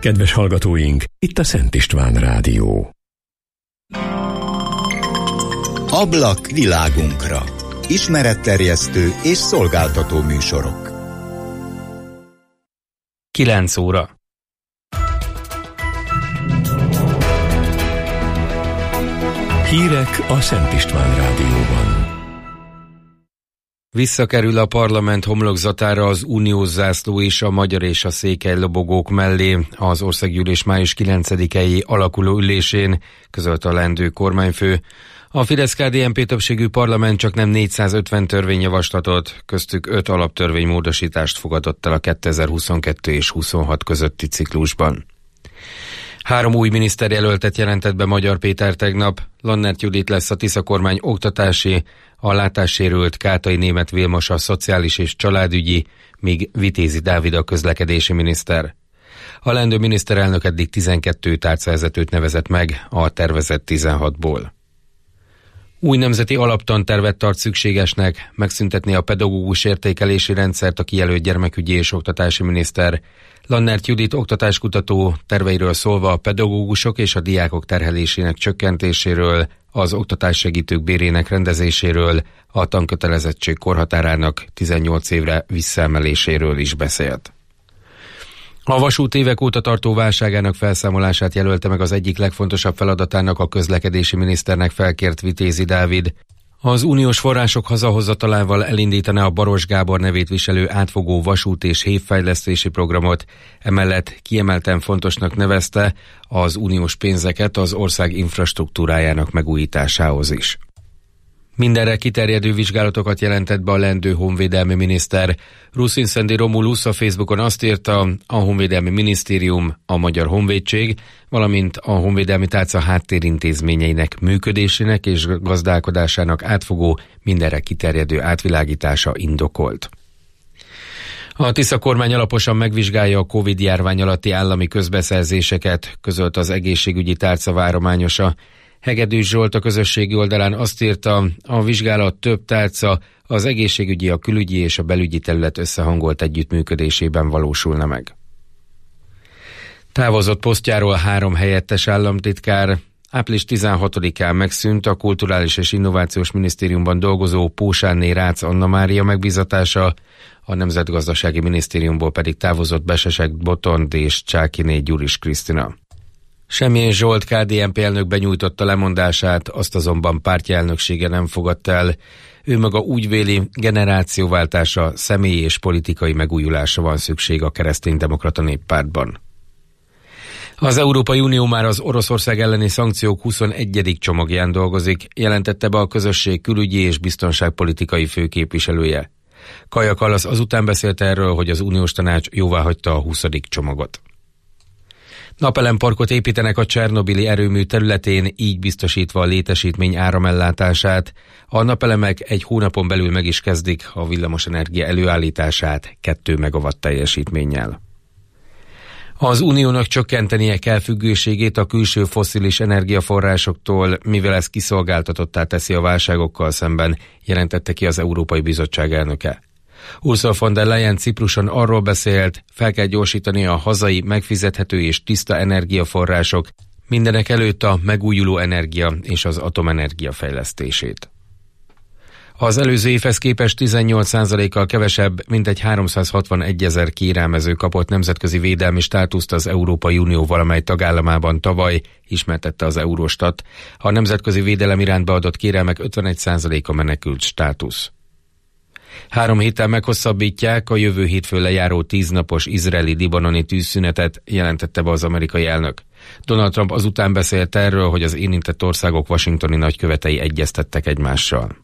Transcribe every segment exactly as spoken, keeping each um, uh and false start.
Kedves hallgatóink, itt a Szent István Rádió. Ablak világunkra. Ismeretterjesztő és szolgáltató műsorok. kilenc óra. Hírek a Szent István Rádióban. Visszakerül a parlament homlokzatára az uniós zászló és a magyar és a székely lobogók mellé az országgyűlés május kilencedikei alakuló ülésén, közölte a leendő kormányfő. A Fidesz-ká dé en pé többségű parlament csak nem négyszázötven törvényjavaslatot, köztük öt alaptörvénymódosítást fogadott el a kétezer-huszonkettő és huszonhat közötti ciklusban. Három új miniszterjelöltet jelentett be Magyar Péter tegnap. Lannert Judit lesz a Tisza kormány oktatási, a látássérült Kátai Németh Vilmos a szociális és családügyi, míg Vitézi Dávid a közlekedési miniszter. A leendő miniszterelnök eddig tizenkét tárcavezetőt nevezett meg a tervezett tizenhatból. Új nemzeti alaptantervet tart szükségesnek, megszüntetni a pedagógus értékelési rendszert a kijelölt gyermekügyi és oktatási miniszter. Lannert Judit oktatáskutató terveiről szólva a pedagógusok és a diákok terhelésének csökkentéséről, az oktatássegítők bérének rendezéséről, a tankötelezettség korhatárának tizennyolc évre visszaemeléséről is beszélt. A vasút évek óta tartó válságának felszámolását jelölte meg az egyik legfontosabb feladatának a közlekedési miniszternek felkért Vitézi Dávid. Az uniós források hazahozatalával elindítaná a Baros Gábor nevét viselő átfogó vasút- és hévfejlesztési programot, emellett kiemelten fontosnak nevezte az uniós pénzeket az ország infrastruktúrájának megújításához is. Mindenre kiterjedő vizsgálatokat jelentett be a leendő honvédelmi miniszter. Ruszin Szendi Romulus a Facebookon azt írta, a Honvédelmi Minisztérium, a Magyar Honvédség, valamint a honvédelmi tárca háttérintézményeinek működésének és gazdálkodásának átfogó, mindenre kiterjedő átvilágítása indokolt. A Tisza kormány alaposan megvizsgálja a Covid-járvány alatti állami közbeszerzéseket, közölt az egészségügyi tárca várományosa. Hegedűs Zsolt a közösségi oldalán azt írta, a vizsgálat több tárca, az egészségügyi, a külügyi és a belügyi terület összehangolt együttműködésében valósulna meg. Távozott posztjáról három helyettes államtitkár. április tizenhatodikán megszűnt a Kulturális és Innovációs Minisztériumban dolgozó Pósánné Rácz Anna Mária megbízatása, a Nemzetgazdasági Minisztériumból pedig távozott Besesek Botond és Csákiné Gyuris Krisztina. Semjén Zsolt ká dé en pé elnök benyújtotta lemondását, azt azonban pártja elnöksége nem fogadta el. Ő maga úgy véli, generációváltásra, személyi és politikai megújulásra van szükség a Kereszténydemokrata Néppártban. Az Európai Unió már az Oroszország elleni szankciók huszonegyedik csomagján dolgozik, jelentette be a közösség külügyi és biztonságpolitikai főképviselője. Kaja Kallas azután beszélt erről, hogy az uniós tanács jóváhagyta a huszadik csomagot. Napelemparkot építenek a Csernobili erőmű területén, így biztosítva a létesítmény áramellátását. A napelemek egy hónapon belül meg is kezdik a villamosenergia előállítását két megawatt teljesítménnyel. Az uniónak csökkentenie kell függőségét a külső fosszilis energiaforrásoktól, mivel ez kiszolgáltatottá teszi a válságokkal szemben, jelentette ki az Európai Bizottság elnöke. Ursula von der Leyen Cipruson arról beszélt, fel kell gyorsítani a hazai, megfizethető és tiszta energiaforrások, mindenek előtt a megújuló energia és az atomenergia fejlesztését. Az előző évhez képest tizennyolc százalékkal kevesebb, mintegy háromszázhatvanegy ezer kérelmező kapott nemzetközi védelmi státuszt az Európai Unió valamely tagállamában tavaly, ismertette az Eurostat. A nemzetközi védelem iránt beadott kérelmek ötvenegy százaléka menekült státusz. Három héttel meghosszabbítják a jövő hétfőn lejáró tíznapos izraeli-libanoni tűzszünetet, jelentette be az amerikai elnök. Donald Trump azután beszélt erről, hogy az érintett országok washingtoni nagykövetei egyeztettek egymással.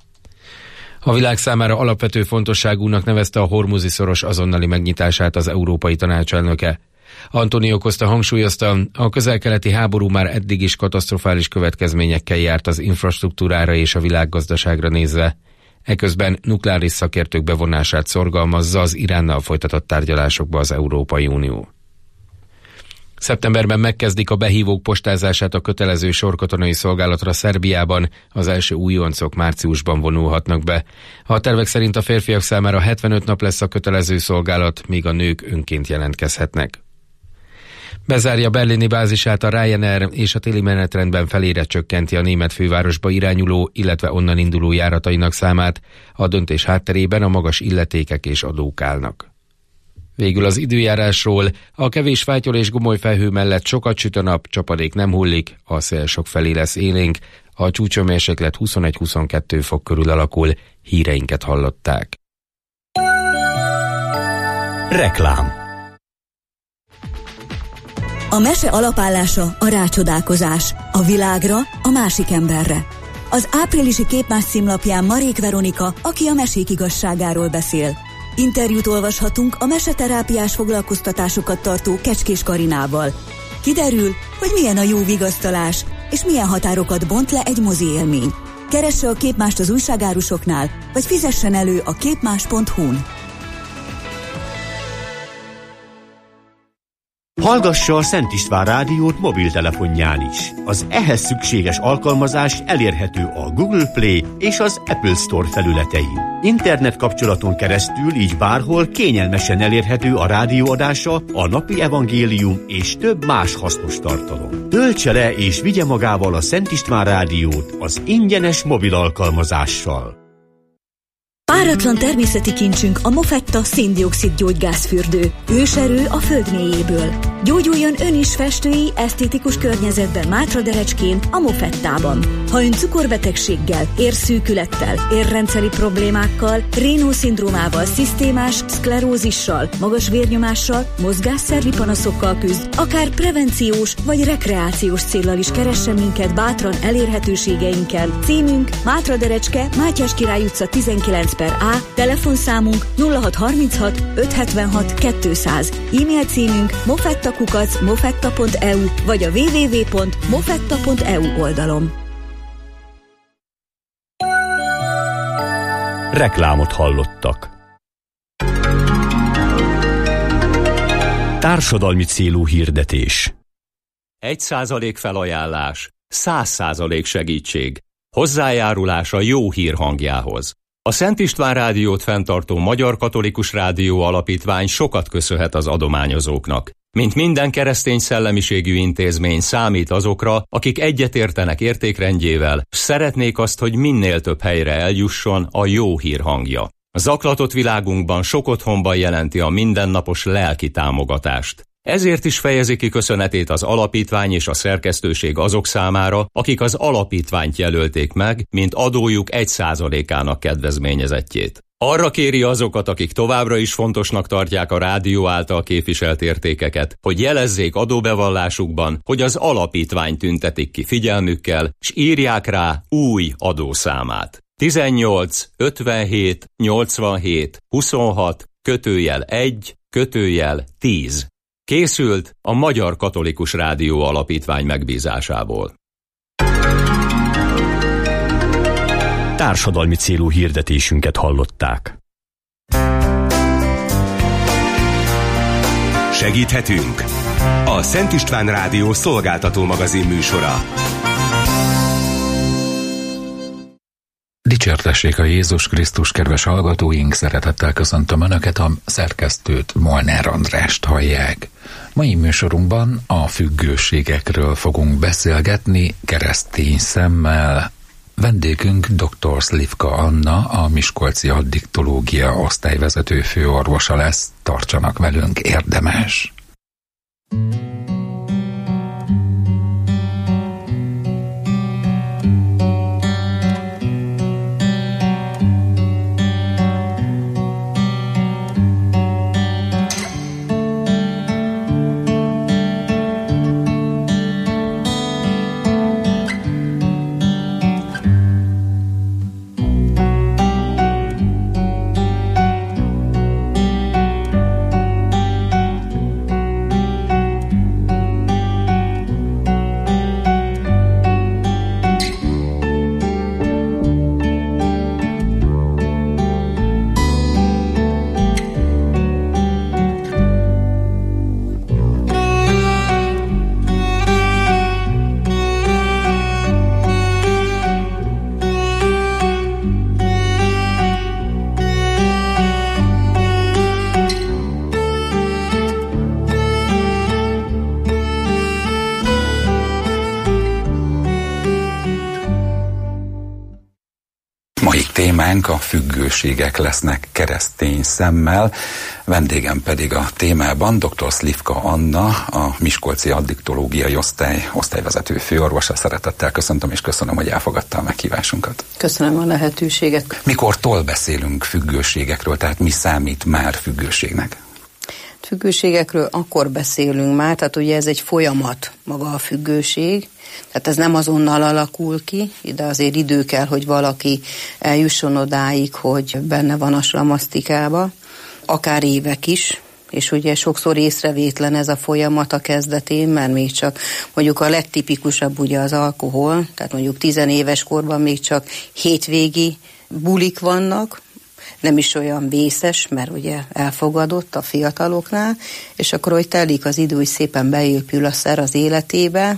A világ számára alapvető fontosságúnak nevezte a Hormuzi-szoros azonnali megnyitását az Európai Tanács elnöke. Antonio Costa hangsúlyozta, a közel-keleti háború már eddig is katasztrofális következményekkel járt az infrastruktúrára és a világgazdaságra nézve. Eközben nukleáris szakértők bevonását szorgalmazza az Iránnal folytatott tárgyalásokba az Európai Unió. Szeptemberben megkezdik a behívók postázását a kötelező sorkatonai szolgálatra Szerbiában, az első újoncok márciusban vonulhatnak be. A tervek szerint a férfiak számára hetvenöt nap lesz a kötelező szolgálat, míg a nők önként jelentkezhetnek. Bezárja berlini bázisát a Ryanair, és a téli menetrendben felére csökkenti a német fővárosba irányuló, illetve onnan induló járatainak számát. A döntés hátterében a magas illetékek és adók állnak. Végül az időjárásról: a kevés fátyol és gomoly felhő mellett sokat süt a nap, csapadék nem hullik, a szél sok felé lesz élénk, a csúcshőmérséklet huszonegy-huszonkettő fok körül alakul. Híreinket hallották. Reklám. A mese alapállása a rácsodálkozás, a világra, a másik emberre. Az áprilisi Képmás címlapján Marék Veronika, aki a mesék igazságáról beszél. Interjút olvashatunk a meseterápiás foglalkoztatásokat tartó Kecskés Karinával. Kiderül, hogy milyen a jó vigasztalás, és milyen határokat bont le egy mozi élmény. Keresse a Képmást az újságárusoknál, vagy fizessen elő a képmás pont hu-n. Hallgassa a Szent István rádiót mobiltelefonján is. Az ehhez szükséges alkalmazás elérhető a Google Play és az Apple Store felületein. Internet kapcsolaton keresztül így bárhol kényelmesen elérhető a rádióadása, a napi evangélium és több más hasznos tartalom. Töltse le és vigye magával a Szent István rádiót az ingyenes mobil alkalmazással. Páratlan természeti kincsünk a Mofetta szén-dioxid gyógygázfürdő. Őserő a föld mélyéből. Gyógyuljon ön is festői, esztétikus környezetben Mátraderecskén, a Mofettában. Ha ön cukorbetegséggel, érszűkülettel, érrendszeri problémákkal, Raynaud-szindrómával, szisztémás szklerózissal, magas vérnyomással, mozgásszervi panaszokkal küzd, akár prevenciós vagy rekreációs céllal is keressen minket bátran elérhetőségeinkkel. Címünk Mátraderecske, Mátyás Király utca tizenkilenc per A, telefonszámunk nulla hat harminchat ötszázhetvenhat kétszáz, e-mail címünk mofettakukac mofetta pont e u vagy a double-u double-u double-u pont mofetta pont e u oldalon. Reklámot hallottak. Társadalmi célú hirdetés. Egy százalék felajánlás, száz százalék segítség. Hozzájárulás a jó hír hangjához. A Szent István rádiót fenntartó Magyar Katolikus Rádió Alapítvány sokat köszönhet az adományozóknak. Mint minden keresztény szellemiségű intézmény, számít azokra, akik egyetértenek értékrendjével, s szeretnék azt, hogy minél több helyre eljusson a jó hír hangja. Zaklatott világunkban sok otthonban jelenti a mindennapos lelki támogatást. Ezért is fejezi ki köszönetét az alapítvány és a szerkesztőség azok számára, akik az alapítványt jelölték meg, mint adójuk egy százalékának kedvezményezettjét. Arra kéri azokat, akik továbbra is fontosnak tartják a rádió által képviselt értékeket, hogy jelezzék adóbevallásukban, hogy az alapítvány tüntetik ki figyelmükkel, s írják rá új adószámát. tizennyolc ötvenhét nyolcvanhét huszonhat kötőjel egy kötőjel tíz. Készült a Magyar Katolikus Rádió Alapítvány megbízásából. Társadalmi célú hirdetésünket hallották. Segíthetünk? A Szent István Rádió szolgáltató magazin műsora. Dicsértessék a Jézus Krisztus, kedves hallgatóink, szeretettel köszöntöm Önöket, a szerkesztőt, Molnár Andrást hallják. Mai műsorunkban a függőségekről fogunk beszélgetni keresztény szemmel. Vendégünk dr. Slivka Anna, a miskolci addiktológia osztályvezető főorvosa lesz. Tartsanak velünk, érdemes! Mai témánk a függőségek lesznek keresztény szemmel, vendégem pedig a témában dr. Szlivka Anna, a Miskolci Addiktológiai Osztály osztályvezető főorvosa. Szeretettel köszöntöm, és köszönöm, hogy elfogadta a meghívásunkat. Köszönöm a lehetőséget. Mikortól beszélünk függőségekről, tehát mi számít már függőségnek? Függőségekről akkor beszélünk már, tehát ugye ez egy folyamat maga a függőség, tehát ez nem azonnal alakul ki, de azért idő kell, hogy valaki eljusson odáig, hogy benne van a slamasztikába, akár évek is, és ugye sokszor észrevétlen ez a folyamat a kezdetén, mert még csak mondjuk a legtipikusabb ugye az alkohol, tehát mondjuk tizenéves korban még csak hétvégi bulik vannak, nem is olyan vészes, mert ugye elfogadott a fiataloknál, és akkor, hogy telik az idő, hogy szépen beépül a szer az életébe,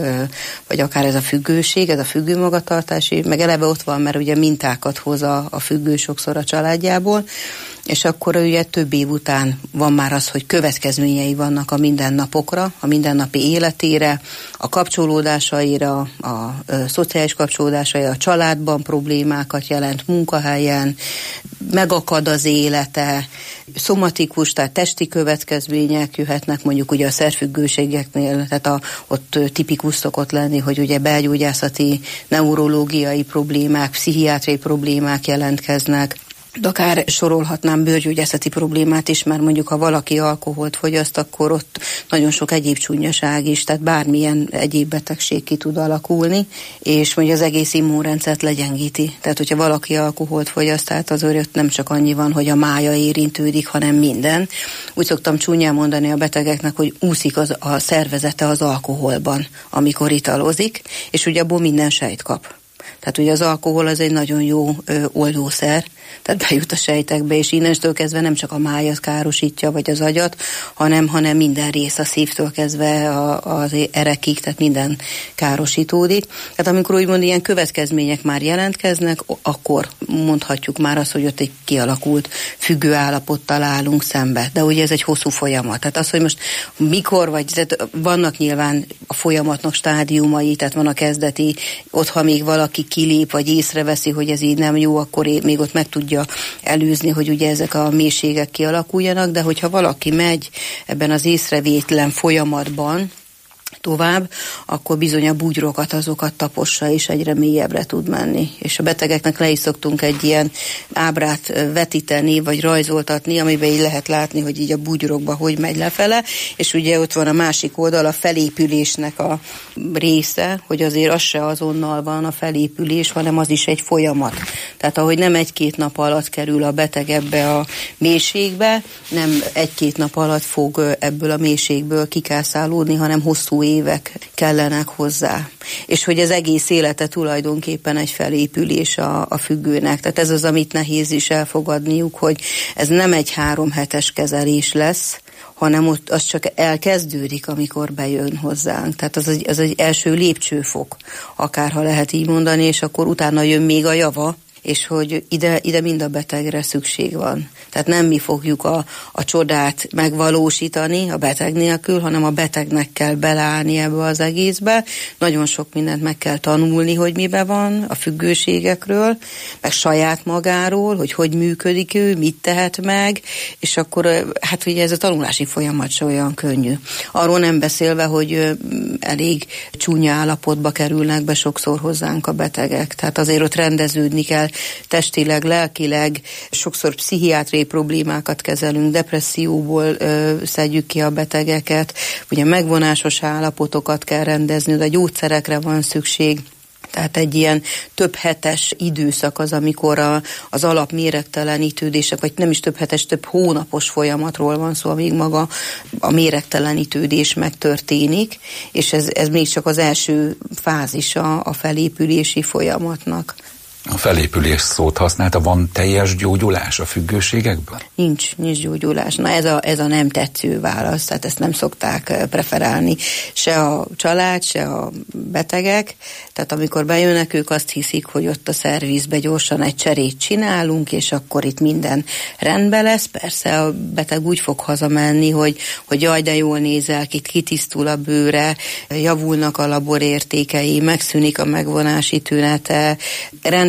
vagy akár ez a függőség, ez a függő magatartási, meg eleve ott van, mert ugye mintákat hoz a, a függő sokszor a családjából, és akkor ugye több év után van már az, hogy következményei vannak a mindennapokra, a mindennapi életére, a kapcsolódásaira, a, a, a szociális kapcsolódásaira, a családban problémákat jelent, munkahelyen, megakad az élete, szomatikus, tehát testi következmények jöhetnek mondjuk ugye a szerfüggőségeknél, tehát a, ott tipikus szokott lenni, hogy ugye belgyógyászati, neurológiai problémák, pszichiátriai problémák jelentkeznek, de akár sorolhatnám bőrgyógyászati problémát is, mert mondjuk ha valaki alkoholt fogyaszt, akkor ott nagyon sok egyéb csúnyaság is, tehát bármilyen egyéb betegség ki tud alakulni, és mondjuk az egész immunrendszert legyengíti. Tehát, hogyha valaki alkoholt fogyaszt, tehát azért nem csak annyi van, hogy a mája érintődik, hanem minden. Úgy szoktam csúnyán mondani a betegeknek, hogy úszik az, a szervezete az alkoholban, amikor italozik, és ugye abból minden sejt kap. Tehát ugye az alkohol az egy nagyon jó ö, oldószer, tehát bejut a sejtekbe, és innentől kezdve nem csak a májat károsítja, vagy az agyat, hanem, hanem minden rész, a szívtől kezdve a, az erekig, tehát minden károsítódik. Tehát amikor úgymond ilyen következmények már jelentkeznek, akkor mondhatjuk már azt, hogy ott egy kialakult függő állapottal állunk szembe. De ugye ez egy hosszú folyamat. Tehát az, hogy most mikor, vagy tehát vannak nyilván a folyamatnak stádiumai, tehát van a kezdeti, ott ha még valaki kilép, vagy észreveszi, hogy ez így nem jó, akkor még ott meg tudja előzni, hogy ugye ezek a mélységek kialakuljanak, de hogyha valaki megy ebben az észrevétlen folyamatban tovább, akkor bizony a bugyrokat, azokat tapossa, és egyre mélyebbre tud menni. És a betegeknek le is szoktunk egy ilyen ábrát vetíteni, vagy rajzoltatni, amiben így lehet látni, hogy így a bugyrokba hogy megy lefele, és ugye ott van a másik oldal, a felépülésnek a része, hogy azért az se azonnal van a felépülés, hanem az is egy folyamat. Tehát ahogy nem egy-két nap alatt kerül a beteg ebbe a mélységbe, nem egy-két nap alatt fog ebből a mélységből kikászálódni, hanem hosszú évek kellenek hozzá. És hogy az egész élete tulajdonképpen egy felépülés a, a függőnek. Tehát ez az, amit nehéz is elfogadniuk, hogy ez nem egy három hetes kezelés lesz, hanem ott az csak elkezdődik, amikor bejön hozzánk. Tehát az egy, az egy első lépcsőfok, akárha lehet így mondani, és akkor utána jön még a java, és hogy ide, ide mind a betegre szükség van. Tehát nem mi fogjuk a, a csodát megvalósítani a beteg nélkül, hanem a betegnek kell beleállni ebbe az egészbe. Nagyon sok mindent meg kell tanulni, hogy mibe van, a függőségekről, meg saját magáról, hogy hogy működik ő, mit tehet meg, és akkor hát ugye ez a tanulási folyamat se olyan könnyű. Arról nem beszélve, hogy elég csúnya állapotba kerülnek be sokszor hozzánk a betegek. Tehát azért ott rendeződni kell testileg, lelkileg, sokszor pszichiátriai problémákat kezelünk, depresszióból ö, szedjük ki a betegeket, ugye megvonásos állapotokat kell rendezni, de gyógyszerekre van szükség. Tehát egy ilyen több hetes időszak az, amikor a, az alapméregtelenítődések, vagy nem is több hetes, több hónapos folyamatról van szó, amíg maga a méregtelenítődés megtörténik, és ez, ez még csak az első fázisa a felépülési folyamatnak. A felépülés szót használta, van teljes gyógyulás a függőségekből? Nincs, nincs gyógyulás. Na ez a, ez a nem tetsző válasz, tehát ezt nem szokták preferálni se a család, se a betegek. Tehát amikor bejönnek, ők azt hiszik, hogy ott a szervizbe gyorsan egy cserét csinálunk, és akkor itt minden rendben lesz. Persze a beteg úgy fog hazamenni, hogy, hogy jaj, de jól nézel, itt kitisztul a bőre, javulnak a laborértékei, megszűnik a megvonási tünete, rend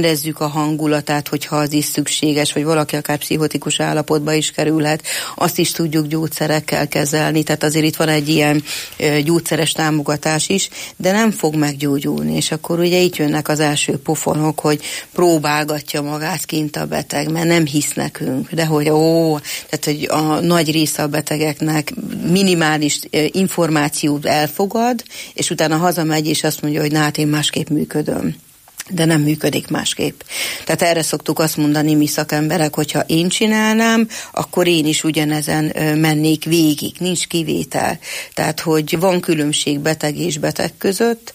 rendezzük a hangulatát, hogyha az is szükséges, vagy valaki akár pszichotikus állapotba is kerülhet, azt is tudjuk gyógyszerekkel kezelni, tehát azért itt van egy ilyen gyógyszeres támogatás is, de nem fog meggyógyulni, és akkor ugye itt jönnek az első pofonok, hogy próbálgatja magát kint a beteg, mert nem hisz nekünk, de hogy ó, tehát hogy a nagy része a betegeknek minimális információt elfogad, és utána hazamegy, és azt mondja, hogy na hát én másképp működöm. De nem működik másképp. Tehát erre szoktuk azt mondani mi szakemberek, hogyha én csinálnám, akkor én is ugyanezen mennék végig, nincs kivétel. Tehát, hogy van különbség beteg és beteg között,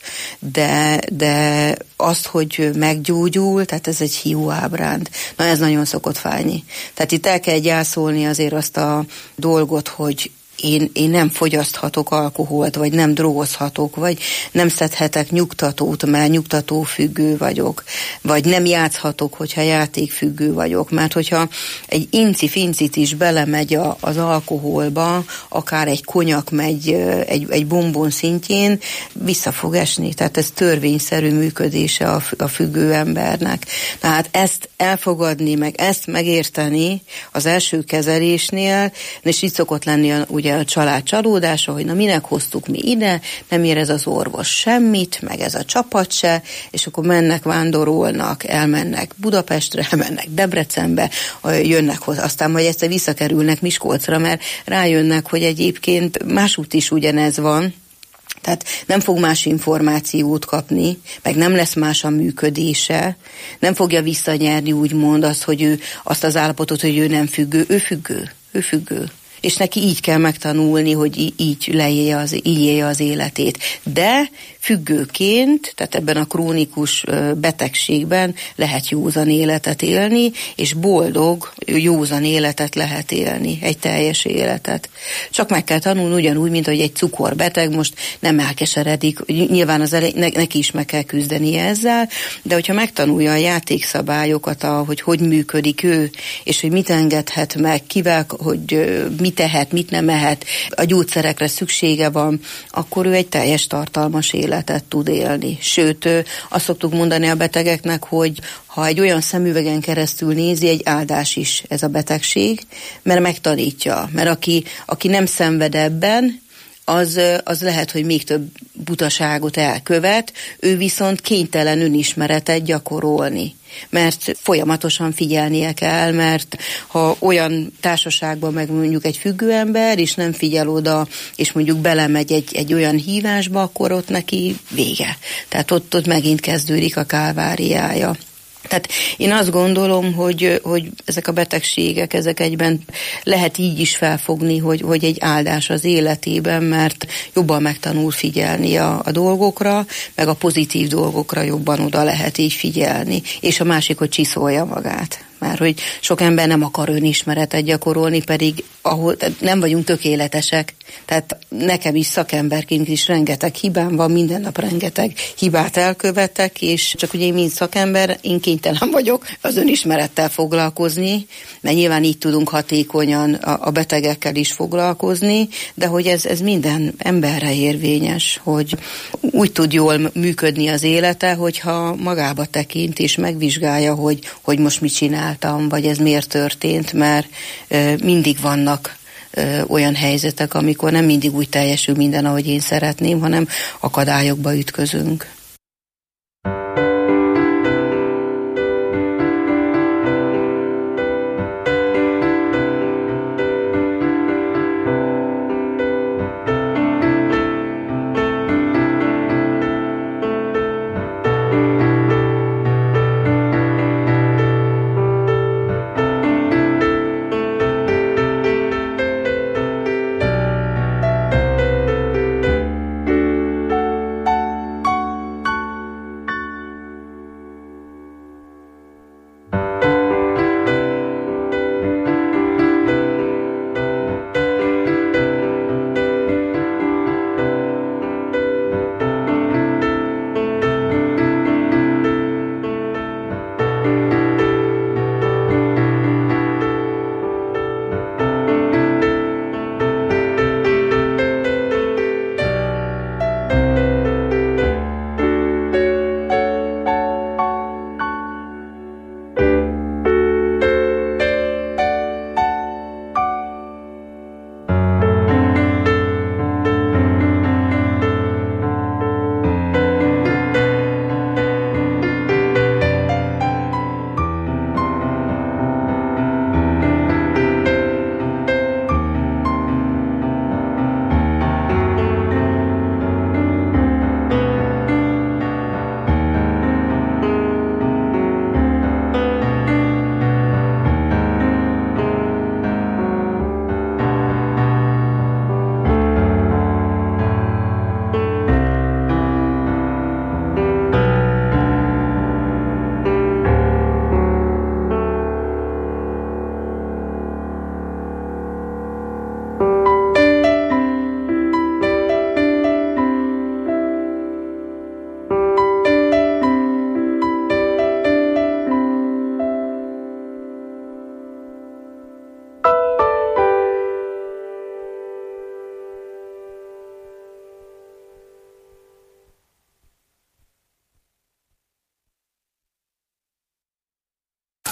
de, de azt, hogy meggyógyul, tehát ez egy hiú ábránd. Na ez nagyon szokott fájni. Tehát itt el kell gyászolni azért azt a dolgot, hogy Én, én nem fogyaszthatok alkoholt, vagy nem drogozhatok, vagy nem szedhetek nyugtatót, mert nyugtatófüggő vagyok, vagy nem játszhatok, hogyha játékfüggő vagyok, mert hogyha egy inci-fincit is belemegy a, az alkoholba, akár egy konyak megy egy, egy bombon szintjén, vissza fog esni, tehát ez törvényszerű működése a, a függő embernek. Tehát ezt elfogadni, meg ezt megérteni az első kezelésnél, és így szokott lenni a, ugye a család csalódása, hogy na minek hoztuk mi ide, nem ér ez az orvos semmit, meg ez a csapat se, és akkor mennek, vándorolnak, elmennek Budapestre, elmennek Debrecenbe, jönnek hozzá, aztán majd egyszer visszakerülnek Miskolcra, mert rájönnek, hogy egyébként másút is ugyanez van, tehát nem fog más információt kapni, meg nem lesz más a működése, nem fogja visszanyerni úgymond azt, hogy ő, azt az állapotot, hogy ő nem függő, ő függő, ő függő. És neki így kell megtanulni, hogy így leélje az, így élje az életét. De függőként, tehát ebben a krónikus betegségben lehet józan életet élni, és boldog, józan életet lehet élni, egy teljes életet. Csak meg kell tanulni ugyanúgy, mint hogy egy cukorbeteg most nem elkeseredik, nyilván az ele- neki is meg kell küzdenie ezzel, de hogyha megtanulja a játékszabályokat, a, hogy hogy működik ő, és hogy mit engedhet meg, kivel, hogy mit tehet, mit nem ehet, a gyógyszerekre szüksége van, akkor ő egy teljes tartalmas életet tud élni. Sőt, azt szoktuk mondani a betegeknek, hogy ha egy olyan szemüvegen keresztül nézi, egy áldás is ez a betegség, mert megtanítja. Mert aki, aki nem szenved ebben, az, az lehet, hogy még több butaságot elkövet, ő viszont kénytelen önismeretet gyakorolni. Mert folyamatosan figyelnie kell, mert ha olyan társaságban meg mondjuk egy függő ember, és nem figyel oda, és mondjuk belemegy egy, egy olyan hívásba, akkor ott neki vége. Tehát ott, ott megint kezdődik a kálváriája. Tehát én azt gondolom, hogy, hogy ezek a betegségek, ezek egyben lehet így is felfogni, hogy, hogy egy áldás az életében, mert jobban megtanul figyelni a, a dolgokra, meg a pozitív dolgokra jobban oda lehet így figyelni. És a másik, hogy csiszolja magát. Mert hogy sok ember nem akar önismeretet gyakorolni, pedig ahol nem vagyunk tökéletesek. Tehát nekem is szakemberként is rengeteg hibám van, minden nap rengeteg hibát elkövetek, és csak ugye én mint szakember, én kénytelen vagyok az önismerettel foglalkozni, mert nyilván így tudunk hatékonyan a, a betegekkel is foglalkozni, de hogy ez, ez minden emberre érvényes, hogy úgy tud jól működni az élete, hogyha magába tekint és megvizsgálja, hogy, hogy most mit csinál, vagy ez miért történt, mert ö, mindig vannak ö, olyan helyzetek, amikor nem mindig úgy teljesül minden, ahogy én szeretném, hanem akadályokba ütközünk.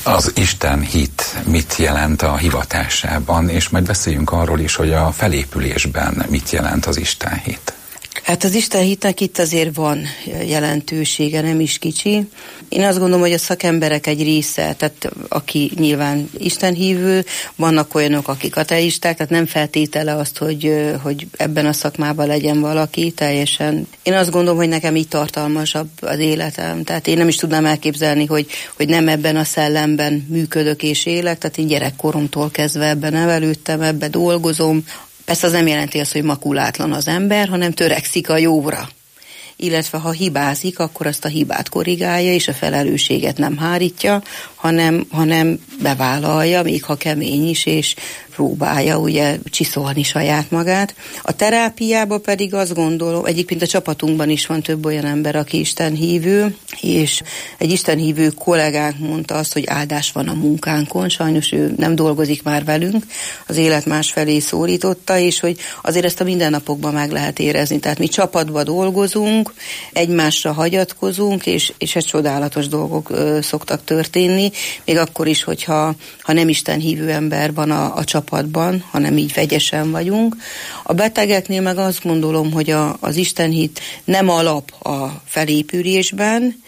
Az Isten hit mit jelent a hivatásában, és majd beszéljünk arról is, hogy a felépülésben mit jelent az Isten hit. Hát az Isten hitnek itt azért van jelentősége, nem is kicsi. Én azt gondolom, hogy a szakemberek egy része, tehát aki nyilván istenhívő, vannak olyanok, akik ateisták, tehát nem feltétele azt, hogy, hogy ebben a szakmában legyen valaki teljesen. Én azt gondolom, hogy nekem így tartalmasabb az életem, tehát én nem is tudnám elképzelni, hogy, hogy nem ebben a szellemben működök és élek, tehát én gyerekkoromtól kezdve ebben nevelődtem, ebben dolgozom. Persze az nem jelenti azt, hogy makulátlan az ember, hanem törekszik a jóra. Illetve ha hibázik, akkor azt a hibát korrigálja, és a felelősséget nem hárítja, hanem, hanem bevállalja, még ha kemény is, és próbálja ugye csiszolni saját magát. A terápiában pedig azt gondolom, egyébként a csapatunkban is van több olyan ember, aki istenhívő, és egy istenhívő kollégánk mondta azt, hogy áldás van a munkánkon, sajnos ő nem dolgozik már velünk, az élet másfelé szólította, és hogy azért ezt a mindennapokban meg lehet érezni. Tehát mi csapatban dolgozunk, egymásra hagyatkozunk, és, és egy csodálatos dolgok ö, szoktak történni, még akkor is, hogyha ha nem istenhívő ember van a, a csapatban, hanem így vegyesen vagyunk. A betegeknél meg azt gondolom, hogy a, az istenhit nem alap a felépülésben,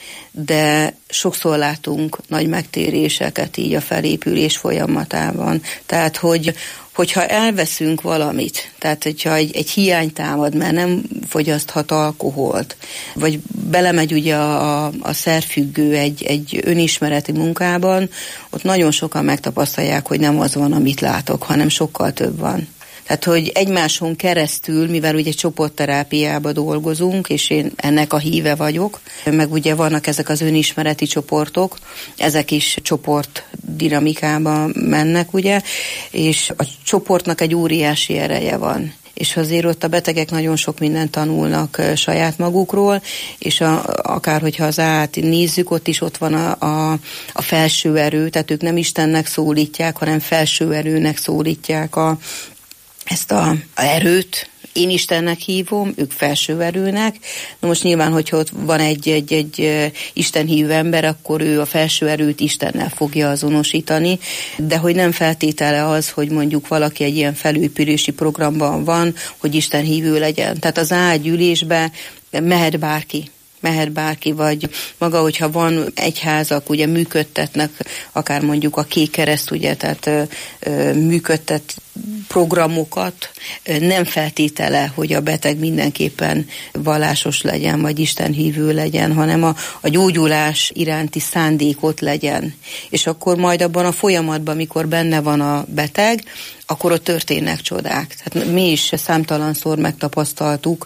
de sokszor látunk nagy megtéréseket így a felépülés folyamatában. Tehát, hogy hogyha elveszünk valamit, tehát hogyha egy, egy hiány támad, mert nem fogyaszthat alkoholt, vagy belemegy ugye a, a, a szerfüggő egy, egy önismereti munkában, ott nagyon sokan megtapasztalják, hogy nem az van, amit látok, hanem sokkal több van. Tehát, hogy egymáson keresztül, mivel ugye csoportterápiába dolgozunk, és én ennek a híve vagyok, meg ugye vannak ezek az önismereti csoportok, ezek is csoport dinamikába mennek, ugye, és a csoportnak egy óriási ereje van. És azért ott a betegek nagyon sok mindent tanulnak saját magukról, és a, akár hogyha az át nézzük, ott is ott van a, a, a felső erő, tehát ők nem Istennek szólítják, hanem felső erőnek szólítják a ezt a, a erőt, én Istennek hívom, ők felső erőnek. Na most nyilván, hogyha ott van egy, egy, egy istenhívő ember, akkor ő a felső erőt Istennel fogja azonosítani, de hogy nem feltétele az, hogy mondjuk valaki egy ilyen felépülési programban van, hogy istenhívő legyen. Tehát az ágyülésbe mehet bárki. mehet bárki, vagy maga, hogyha van egyházak, ugye működtetnek, akár mondjuk a Kék Kereszt, ugye, tehát ö, ö, működtet programokat, nem feltétele, hogy a beteg mindenképpen vallásos legyen, vagy istenhívő legyen, hanem a, a gyógyulás iránti szándékot legyen. És akkor majd abban a folyamatban, amikor benne van a beteg, akkor ott történnek csodák. Tehát mi is számtalanszor megtapasztaltuk,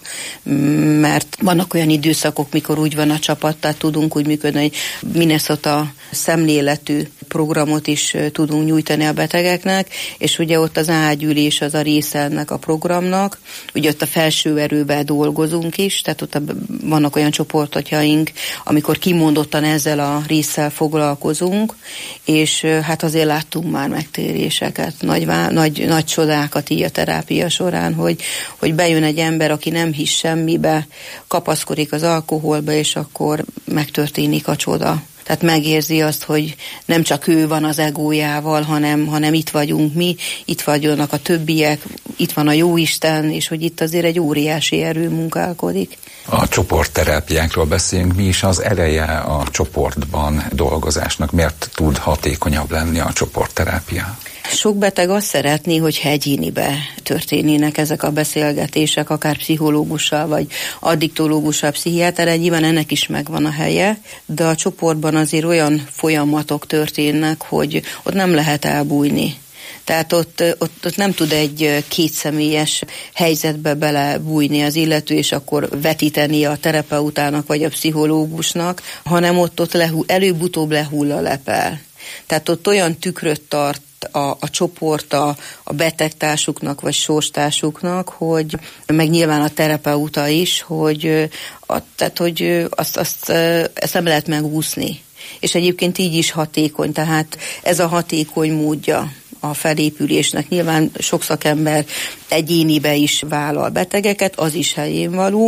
mert vannak olyan időszakok, mikor úgy van a csapat, tehát tudunk úgy működni, hogy Minnesota szemléletű programot is tudunk nyújtani a betegeknek, és ugye ott az ágyülés az a része ennek a programnak, ugye ott a felső erőben dolgozunk is, tehát ott vannak olyan csoportjaink, amikor kimondottan ezzel a résszel foglalkozunk, és hát azért láttunk már megtéréseket, nagy, nagy, nagy csodákat így a terápia során, hogy, hogy bejön egy ember, aki nem hisz semmibe, kapaszkodik az alkoholba, és akkor megtörténik a csoda. Tehát megérzi azt, hogy nem csak ő van az egójával, hanem, hanem itt vagyunk mi, itt vagyunk a többiek, itt van a Jóisten, és hogy itt azért egy óriási erő munkálkodik. A csoportterápiákról beszélünk, mi is az ereje a csoportban dolgozásnak? Miért tud hatékonyabb lenni a csoportterápia? Sok beteg azt szeretné, hogy egyénibe történnének ezek a beszélgetések, akár pszichológussal, vagy addiktológussal, pszichiáterrel, nyilván ennek is megvan a helye, de a csoportban azért olyan folyamatok történnek, hogy ott nem lehet elbújni. Tehát ott, ott, ott nem tud egy kétszemélyes helyzetbe belebújni az illető, és akkor vetíteni a terapeutának vagy a pszichológusnak, hanem ott, ott lehull, előbb-utóbb lehull a lepel. Tehát ott olyan tükröt tart a, a csoport a, a betegtársuknak vagy sorstársuknak, hogy meg nyilván a terapeuta is, hogy, a, tehát, hogy azt, azt, ezt nem lehet megúszni. És egyébként így is hatékony, tehát ez a hatékony módja a felépülésnek. Nyilván sok szakember egyénibe is vállal betegeket, az is helyén való,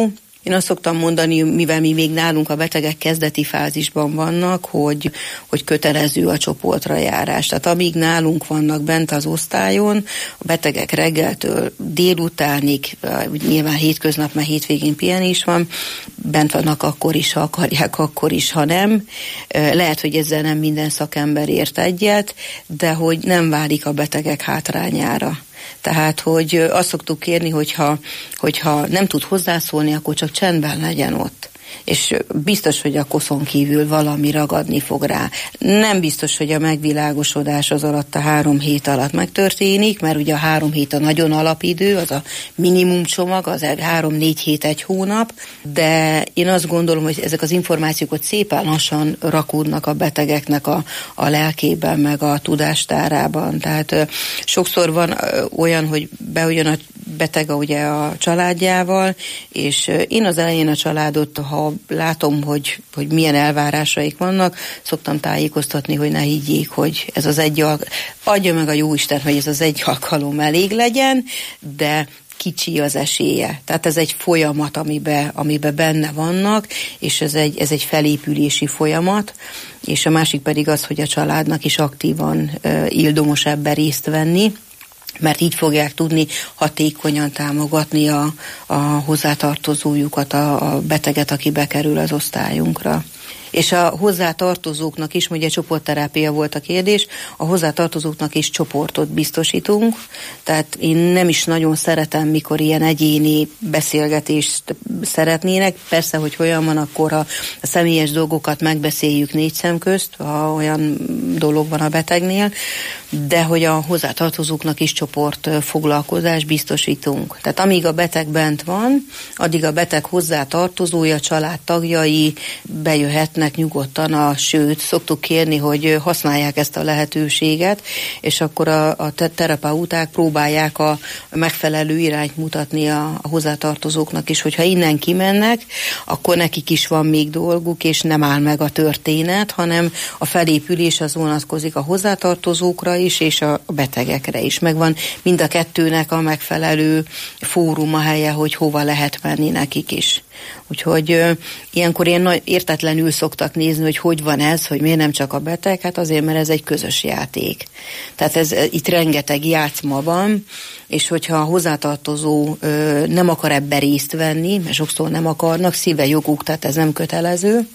Én azt szoktam mondani, mivel mi még nálunk a betegek kezdeti fázisban vannak, hogy, hogy kötelező a csoportra járás. Tehát amíg nálunk vannak bent az osztályon, a betegek reggeltől délutánig, nyilván hétköznap, mert hétvégén pihenés van, bent vannak akkor is, ha akarják, akkor is, ha nem. Lehet, hogy ezzel nem minden szakember ért egyet, de hogy nem válik a betegek hátrányára. Tehát, hogy azt szoktuk kérni, hogyha, hogyha nem tud hozzászólni, akkor csak csendben legyen ott. És biztos, hogy a koszon kívül valami ragadni fog rá. Nem biztos, hogy a megvilágosodás az alatt a három hét alatt megtörténik, mert ugye a három hét a nagyon alapidő, az a minimum csomag, az három-négy hét, egy hónap, de én azt gondolom, hogy ezek az információk ott szépen lassan rakódnak a betegeknek a, a lelkében, meg a tudástárában. Tehát ö, sokszor van ö, olyan, hogy bejön a beteg ugye a családjával, és ö, én az elején a családot, ha látom, hogy, hogy milyen elvárásaik vannak, szoktam tájékoztatni, hogy ne higgyék, hogy ez az egy alkalom, adja meg a Jóisten, hogy ez az egy alkalom elég legyen, de kicsi az esélye. Tehát ez egy folyamat, amiben, amiben benne vannak, és ez egy, ez egy felépülési folyamat, és a másik pedig az, hogy a családnak is aktívan uh, ildomos ebben részt venni, mert így fogják tudni hatékonyan támogatni a, a hozzátartozójukat, a, a beteget, aki bekerül az osztályunkra. És a hozzátartozóknak is, ugye csoportterápia volt a kérdés, a hozzátartozóknak is csoportot biztosítunk, tehát én nem is nagyon szeretem, mikor ilyen egyéni beszélgetést szeretnének. Persze, hogy olyan van, akkor a, a személyes dolgokat megbeszéljük négy szem közt, ha olyan dolog van a betegnél, de hogy a hozzátartozóknak is csoport foglalkozás biztosítunk. Tehát amíg a beteg bent van, addig a beteg hozzátartozója, családtagjai bejöhetnek nyugodtan, a, sőt, szoktuk kérni, hogy használják ezt a lehetőséget, és akkor a, a terapeuták próbálják a megfelelő irányt mutatni a, a hozzátartozóknak is, hogyha innen kimennek, akkor nekik is van még dolguk, és nem áll meg a történet, hanem a felépülés az vonatkozik a hozzátartozókra is, és a betegekre is. Megvan mind a kettőnek a megfelelő fórum a helye, hogy hova lehet menni nekik is. Úgyhogy ö, ilyenkor ilyen nagy értetlenül szoktak nézni, hogy hogy van ez, hogy miért nem csak a beteg, hát azért, mert ez egy közös játék. Tehát ez, itt rengeteg játszma van, és hogyha a hozzátartozó ö, nem akar ebbe részt venni, mert sokszor nem akarnak, szíve joguk, tehát ez nem kötelező,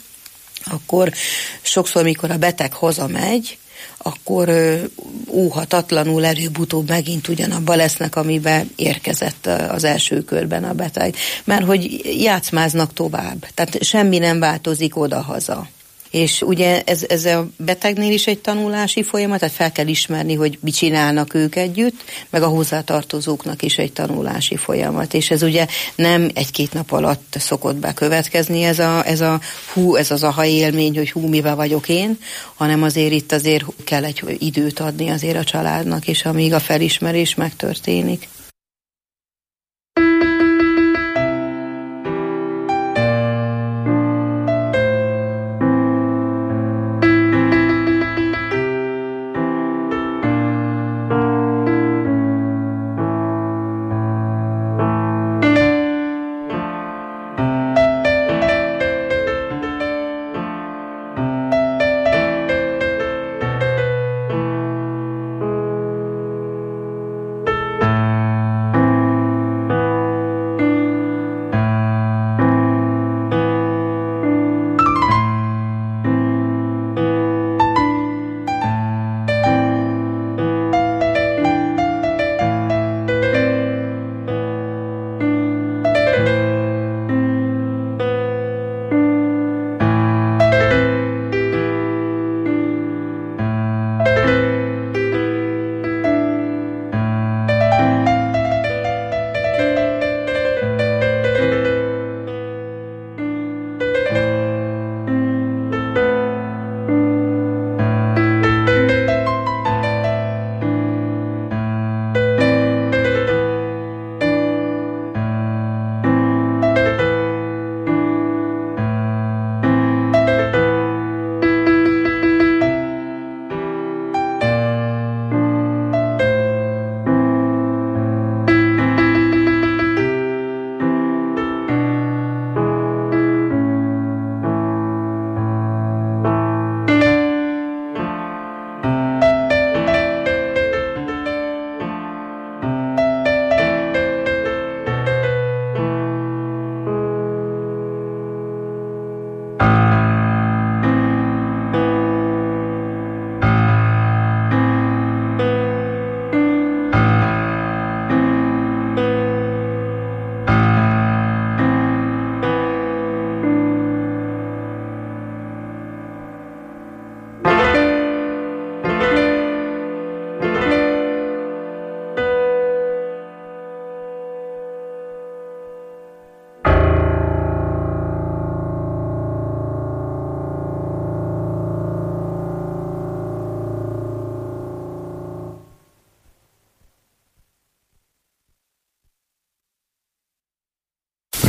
akkor sokszor, mikor a beteg hazamegy, akkor óhatatlanul előbb-utóbb megint ugyanabba lesznek, amiben érkezett az első körben a beteg. Mert hogy játszmáznak tovább. Tehát semmi nem változik oda-haza. És ugye ez, ez a betegnél is egy tanulási folyamat, tehát fel kell ismerni, hogy mit csinálnak ők együtt, meg a hozzátartozóknak is egy tanulási folyamat. És ez ugye nem egy-két nap alatt szokott bekövetkezni ez a, ez a hú, ez az aha élmény, hogy hú, mivel vagyok én, hanem azért itt azért kell egy időt adni azért a családnak, és amíg a felismerés megtörténik.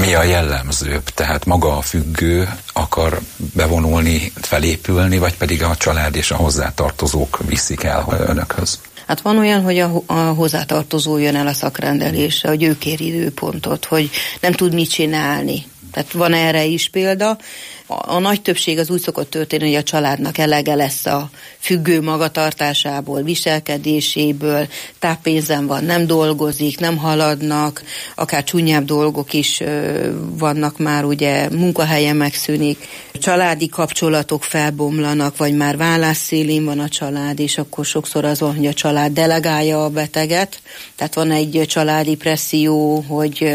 Mi a jellemzőbb? Tehát maga a függő akar bevonulni, felépülni, vagy pedig a család és a hozzátartozók viszik el önökhöz? Hát van olyan, hogy a, a hozzátartozó jön el a szakrendelésre, hogy ő kér időpontot, hogy nem tud mit csinálni. Tehát van erre is példa. A, a nagy többség az úgy szokott történni, hogy a családnak elege lesz a függő magatartásából, viselkedéséből, táppénzen van, nem dolgozik, nem haladnak, akár csúnyább dolgok is ö, vannak már, ugye munkahelyen megszűnik, családi kapcsolatok felbomlanak, vagy már vállásszélén van a család, és akkor sokszor az van, hogy a család delegálja a beteget, tehát van egy családi presszió, hogy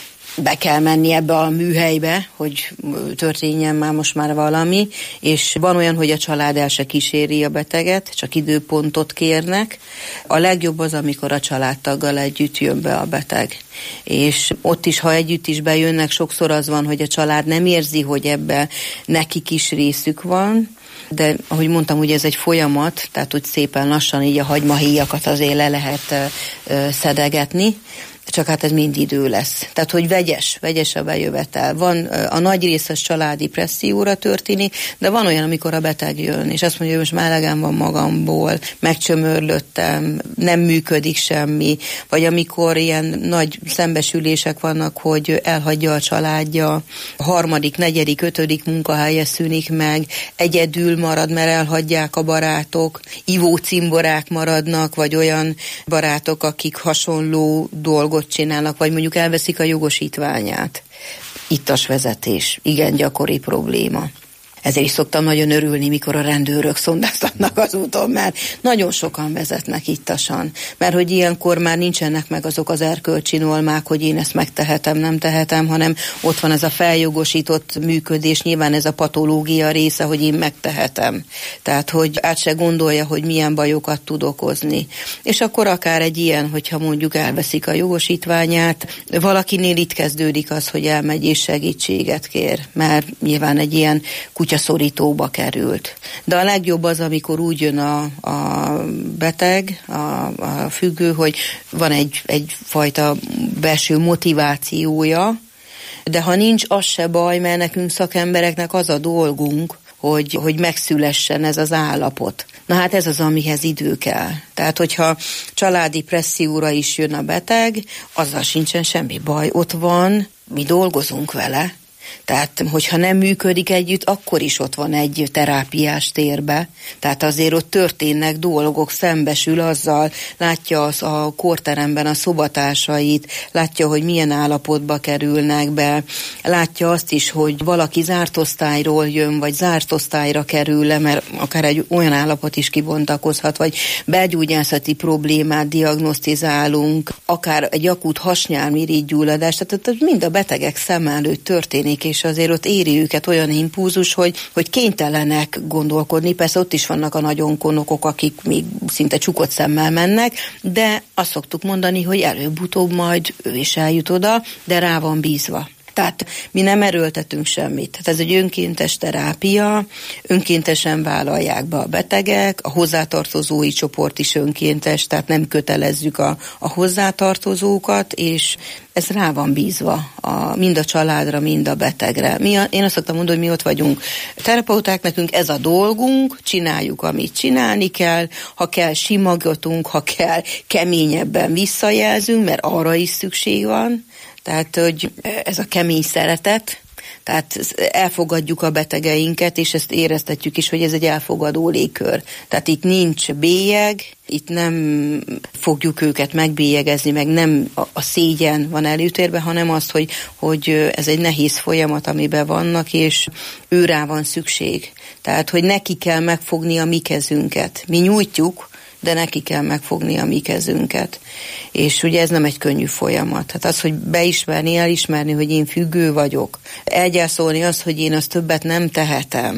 be kell menni ebbe a műhelybe, hogy történjen már most már valami, és van olyan, hogy a család el se kíséri a beteget, csak időpontot kérnek. A legjobb az, amikor a családtaggal együtt jön be a beteg. És ott is, ha együtt is bejönnek, sokszor az van, hogy a család nem érzi, hogy ebbe nekik is részük van, de ahogy mondtam, ugye ez egy folyamat, tehát úgy szépen lassan így a hagymahéjakat azért le lehet ö, szedegetni, csak hát ez mind idő lesz. Tehát, hogy vegyes, vegyes a bejövetel. Van a nagy részes családi presszióra történik, de van olyan, amikor a beteg jön, és azt mondja, hogy most már elegem van magamból, megcsömörlöttem, nem működik semmi, vagy amikor ilyen nagy szembesülések vannak, hogy elhagyja a családja, a harmadik, negyedik, ötödik munkahelye szűnik meg, egyedül marad, mert elhagyják a barátok, ivó cimborák maradnak, vagy olyan barátok, akik hasonló dolgot csinálnak, vagy mondjuk elveszik a jogosítványát. Ittas vezetés, igen gyakori probléma. Ezért is szoktam nagyon örülni, mikor a rendőrök szondáztatnak az úton, mert nagyon sokan vezetnek ittasan. Mert hogy ilyenkor már nincsenek meg azok az erkölcsi normák, hogy én ezt megtehetem, nem tehetem, hanem ott van ez a feljogosított működés, nyilván ez a patológia része, hogy én megtehetem. Tehát, hogy át se gondolja, hogy milyen bajokat tud okozni. És akkor akár egy ilyen, hogyha mondjuk elveszik a jogosítványát, valakinél itt kezdődik az, hogy elmegy és segítséget kér, mert nyilván egy ilyen kutya szorítóba került. De a legjobb az, amikor úgy jön a, a beteg, a, a függő, hogy van egy, egyfajta belső motivációja, de ha nincs, az se baj, mert nekünk szakembereknek az a dolgunk, hogy, hogy megszülessen ez az állapot. Na hát ez az, amihez idő kell. Tehát, hogyha családi presszióra is jön a beteg, azzal sincsen semmi baj. Ott van, mi dolgozunk vele. Tehát, hogyha nem működik együtt, akkor is ott van egy terápiás térbe. Tehát azért ott történnek dolgok, szembesül azzal, látja az a kórteremben a szobatársait, látja, hogy milyen állapotba kerülnek be, látja azt is, hogy valaki zárt osztályról jön, vagy zárt osztályra kerül le, mert akár egy olyan állapot is kibontakozhat, vagy belgyógyászati problémát diagnosztizálunk, akár egy akut hasnyálmirigygyulladás, tehát mind a betegek szem előtt történik, és azért ott éri őket olyan impulzus, hogy, hogy kénytelenek gondolkodni. Persze ott is vannak a nagyon konokok, akik még szinte csukott szemmel mennek, de azt szoktuk mondani, hogy előbb-utóbb majd ő is eljut oda, de rá van bízva. Tehát mi nem erőltetünk semmit. Tehát ez egy önkéntes terápia, önkéntesen vállalják be a betegek, a hozzátartozói csoport is önkéntes, tehát nem kötelezzük a, a hozzátartozókat, és ez rá van bízva a, mind a családra, mind a betegre. Mi a, én azt szoktam mondani, hogy mi ott vagyunk terapeuták, nekünk ez a dolgunk, csináljuk, amit csinálni kell, ha kell simogatunk, ha kell keményebben visszajelzünk, mert arra is szükség van. Tehát, hogy ez a kemény szeretet, tehát elfogadjuk a betegeinket, és ezt éreztetjük is, hogy ez egy elfogadó légkör. Tehát itt nincs bélyeg, itt nem fogjuk őket megbélyegezni, meg nem a, a szégyen van előtérben, hanem az, hogy, hogy ez egy nehéz folyamat, amiben vannak, és őrá van szükség. Tehát, hogy neki kell megfogni a mi kezünket. Mi nyújtjuk, de neki kell megfogni a mi kezünket. És ugye ez nem egy könnyű folyamat. Hát az, hogy beismerni, elismerni, hogy én függő vagyok, elgyászolni azt, hogy én azt többet nem tehetem,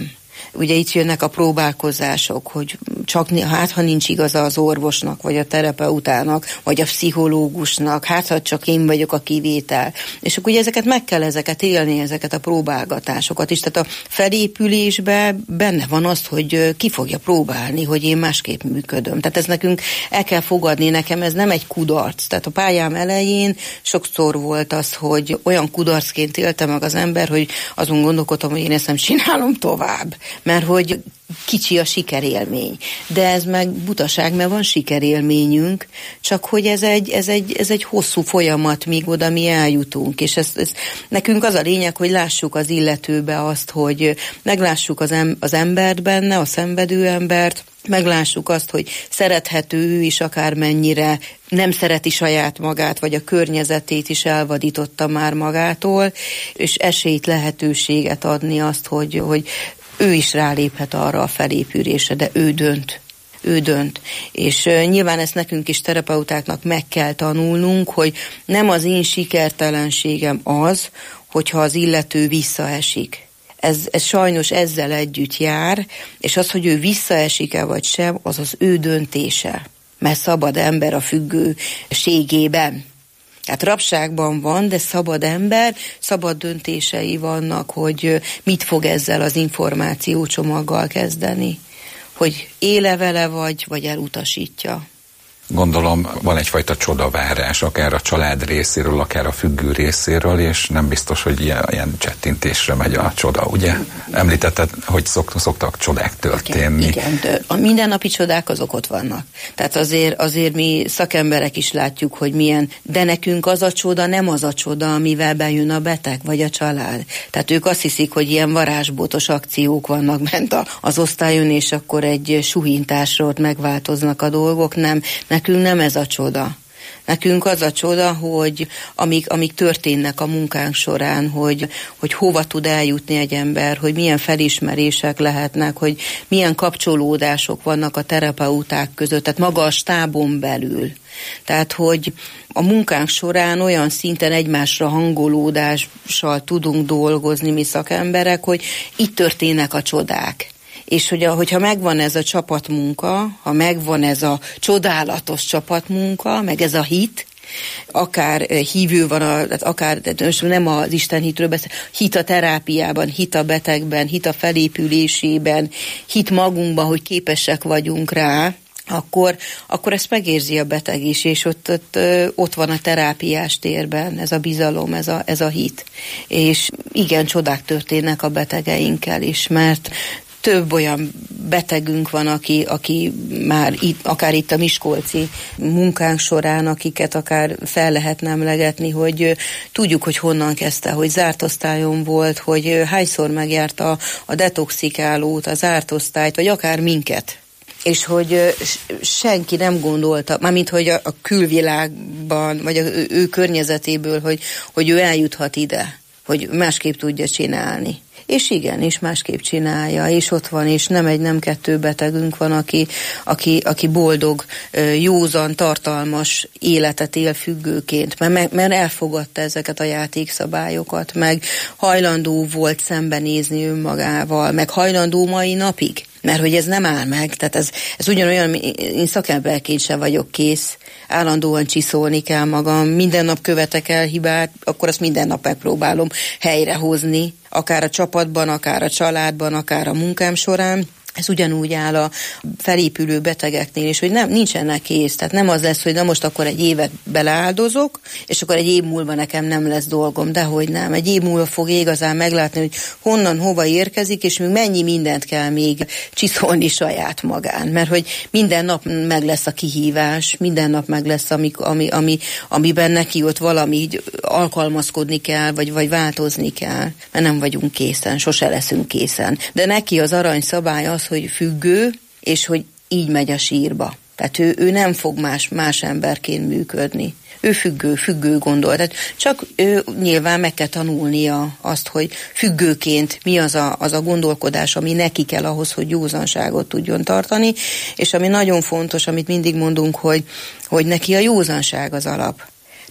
ugye itt jönnek a próbálkozások, hogy csak hát ha nincs igaza az orvosnak, vagy a terapeutának, vagy a pszichológusnak, hát ha csak én vagyok a kivétel. És akkor ugye ezeket meg kell ezeket élni, ezeket a próbálgatásokat is. Tehát a felépülésben benne van az, hogy ki fogja próbálni, hogy én másképp működöm. Tehát ez nekünk el kell fogadni, nekem ez nem egy kudarc. Tehát a pályám elején sokszor volt az, hogy olyan kudarcként élte meg az ember, hogy azon gondolkodtam, hogy én ezt nem csinálom tovább. Mert hogy kicsi a sikerélmény. De ez meg butaság, mert van sikerélményünk, csak hogy ez egy, ez egy, ez egy hosszú folyamat, míg oda mi eljutunk. És ez, ez, nekünk az a lényeg, hogy lássuk az illetőbe azt, hogy meglássuk az, em, az embert benne, a szenvedő embert, meglássuk azt, hogy szerethető ő is akármennyire, nem szereti saját magát, vagy a környezetét is elvadította már magától, és esélyt, lehetőséget adni azt, hogy, hogy ő is ráléphet arra a felépülésre, de ő dönt. Ő dönt. És uh, nyilván ezt nekünk is terapeutáknak meg kell tanulnunk, hogy nem az én sikertelenségem az, hogyha az illető visszaesik. Ez, ez sajnos ezzel együtt jár, és az, hogy ő visszaesik-e vagy sem, az az ő döntése. Mert szabad ember a függőségében. Tehát rabságban van, de szabad ember, szabad döntései vannak, hogy mit fog ezzel az információcsomaggal kezdeni. Hogy éle vele vagy, vagy elutasítja. Gondolom, van egyfajta csodavárás, akár a család részéről, akár a függő részéről, és nem biztos, hogy ilyen, ilyen csettintésre megy a csoda, ugye? Említetted, hogy szok, szoktak csodák történni. Igen, igen, a mindennapi csodák azok ott vannak. Tehát azért, azért mi szakemberek is látjuk, hogy milyen, de nekünk az a csoda nem az a csoda, amivel bejön a beteg, vagy a család. Tehát ők azt hiszik, hogy ilyen varázsbotos akciók vannak bent a, az osztályon, és akkor egy suhintásról megváltoznak a dolgok, nem. Nekünk nem ez a csoda. Nekünk az a csoda, hogy amik, amik történnek a munkánk során, hogy, hogy hova tud eljutni egy ember, hogy milyen felismerések lehetnek, hogy milyen kapcsolódások vannak a terapeuták között, tehát maga a stábon belül. Tehát, hogy a munkánk során olyan szinten egymásra hangolódással tudunk dolgozni mi szakemberek, hogy itt történnek a csodák. És hogy, hogyha megvan ez a csapatmunka, ha megvan ez a csodálatos csapatmunka, meg ez a hit, akár hívő van, a, akár nem az Isten hitről beszél, hit a terápiában, hit a betegben, hit a felépülésében, hit magunkban, hogy képesek vagyunk rá, akkor, akkor ezt megérzi a beteg is, és ott, ott, ott van a terápiás térben ez a bizalom, ez a, ez a hit. És igen, csodák történnek a betegeinkkel is, mert több olyan betegünk van, aki, aki már itt, akár itt a miskolci munkánk során, akiket akár fel lehet emlegetni, hogy tudjuk, hogy honnan kezdte, hogy zárt osztályon volt, hogy hányszor megjárta a detoxikálót, a zárt osztályt, vagy akár minket. És hogy senki nem gondolta, mármint hogy a, a külvilágban, vagy a, ő környezetéből, hogy, hogy ő eljuthat ide, hogy másképp tudja csinálni. És igen, és másképp csinálja, és ott van, és nem egy, nem kettő betegünk van, aki, aki, aki boldog, józan, tartalmas életet él függőként, mert, mert elfogadta ezeket a játékszabályokat, meg hajlandó volt szembenézni önmagával, meg hajlandó mai napig. Mert hogy ez nem áll meg, tehát ez, ez ugyanolyan, én szakemberként sem vagyok kész, állandóan csiszolni kell magam, minden nap követek el hibát, akkor azt minden nap megpróbálom helyrehozni, akár a csapatban, akár a családban, akár a munkám során. Ez ugyanúgy áll a felépülő betegeknél is, hogy nem, nincsenek kész. Tehát nem az lesz, hogy na most akkor egy évet beleáldozok, és akkor egy év múlva nekem nem lesz dolgom, dehogy nem. Egy év múlva fog igazán meglátni, hogy honnan, hova érkezik, és még mennyi mindent kell még csiszolni saját magán. Mert hogy minden nap meg lesz a kihívás, minden nap meg lesz, ami, ami, ami, amiben neki ott valami alkalmazkodni kell, vagy, vagy változni kell. Mert nem vagyunk készen, sose leszünk készen. De neki az aranyszabály az, hogy függő, és hogy így megy a sírba. Tehát ő, ő nem fog más, más emberként működni. Ő függő, függő gondol. Tehát csak ő nyilván meg kell tanulnia azt, hogy függőként mi az a, az a gondolkodás, ami neki kell ahhoz, hogy józanságot tudjon tartani, és ami nagyon fontos, amit mindig mondunk, hogy, hogy neki a józanság az alap.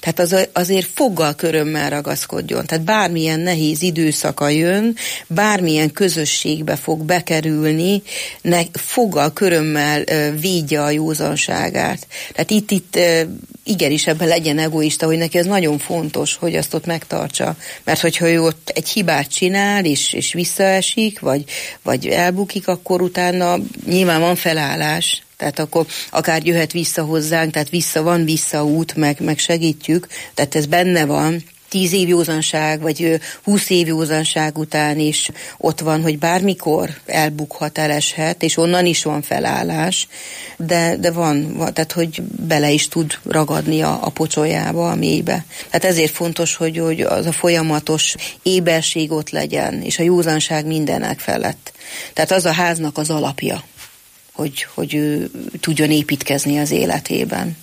Tehát az, azért foggal körömmel ragaszkodjon. Tehát bármilyen nehéz időszaka jön, bármilyen közösségbe fog bekerülni, ne, foggal körömmel uh, védje a józanságát. Tehát itt, itt uh, igenis ebben legyen egoista, hogy neki ez nagyon fontos, hogy azt ott megtartsa. Mert hogyha ő ott egy hibát csinál, és, és visszaesik, vagy, vagy elbukik, akkor utána nyilván van felállás. Tehát akkor akár jöhet vissza hozzánk, tehát vissza van visszaút, meg, meg segítjük, tehát ez benne van. Tíz év józanság, vagy húsz év józanság után is ott van, hogy bármikor elbukhat, eleshet, és onnan is van felállás, de, de van, van, tehát hogy bele is tud ragadni a, a pocsolyába, a mélybe. Tehát ezért fontos, hogy, hogy az a folyamatos éberség ott legyen, és a józanság mindenek felett. Tehát az a háznak az alapja, hogy, hogy ő tudjon építkezni az életében.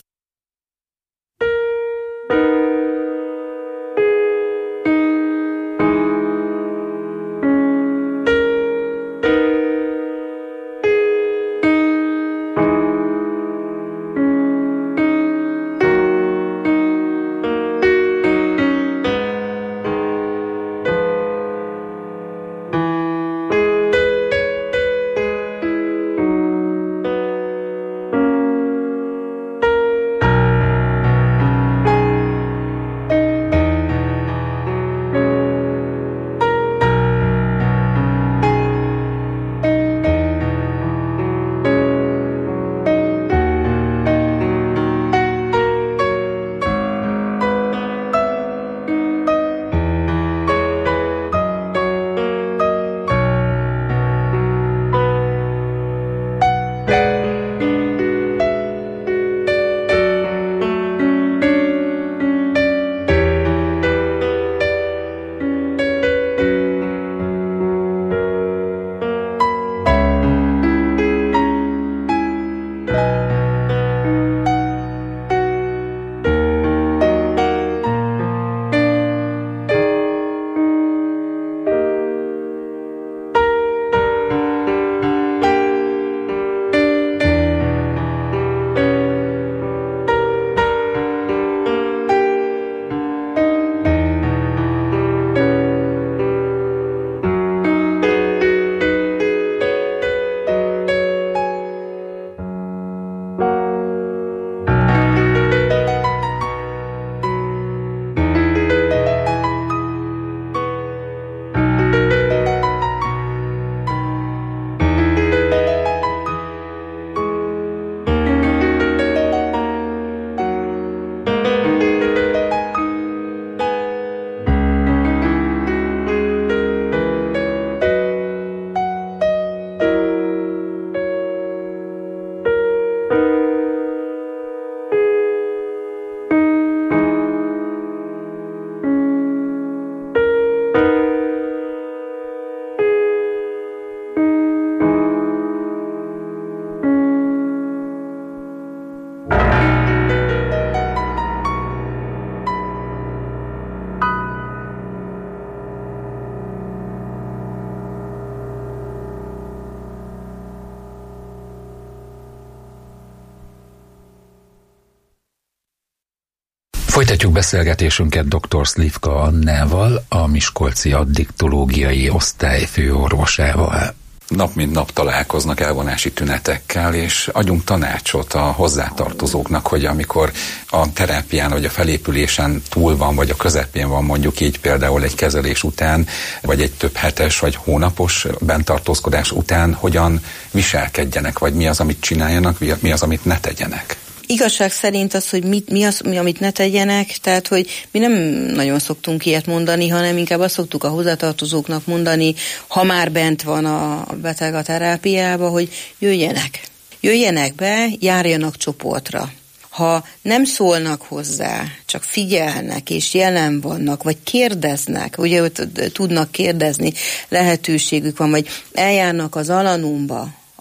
Folytatjuk beszélgetésünket dr. Slivka Annával, a Miskolci Addiktológiai Osztály főorvosával. Nap mint nap találkoznak elvonási tünetekkel, és adjunk tanácsot a hozzátartozóknak, hogy amikor a terápián vagy a felépülésen túl van, vagy a közepén van, mondjuk így például egy kezelés után, vagy egy több hetes vagy hónapos bentartózkodás után hogyan viselkedjenek, vagy mi az, amit csináljanak, mi az, amit ne tegyenek. Igazság szerint az, hogy mit, mi az, mi, amit ne tegyenek, tehát, hogy mi nem nagyon szoktunk ilyet mondani, hanem inkább azt szoktuk a hozzátartozóknak mondani, ha már bent van a beteg a terápiába, hogy jöjjenek. Jöjjenek be, járjanak csoportra. Ha nem szólnak hozzá, csak figyelnek és jelen vannak, vagy kérdeznek, ugye tudnak kérdezni, lehetőségük van, vagy eljárnak az Alanumba,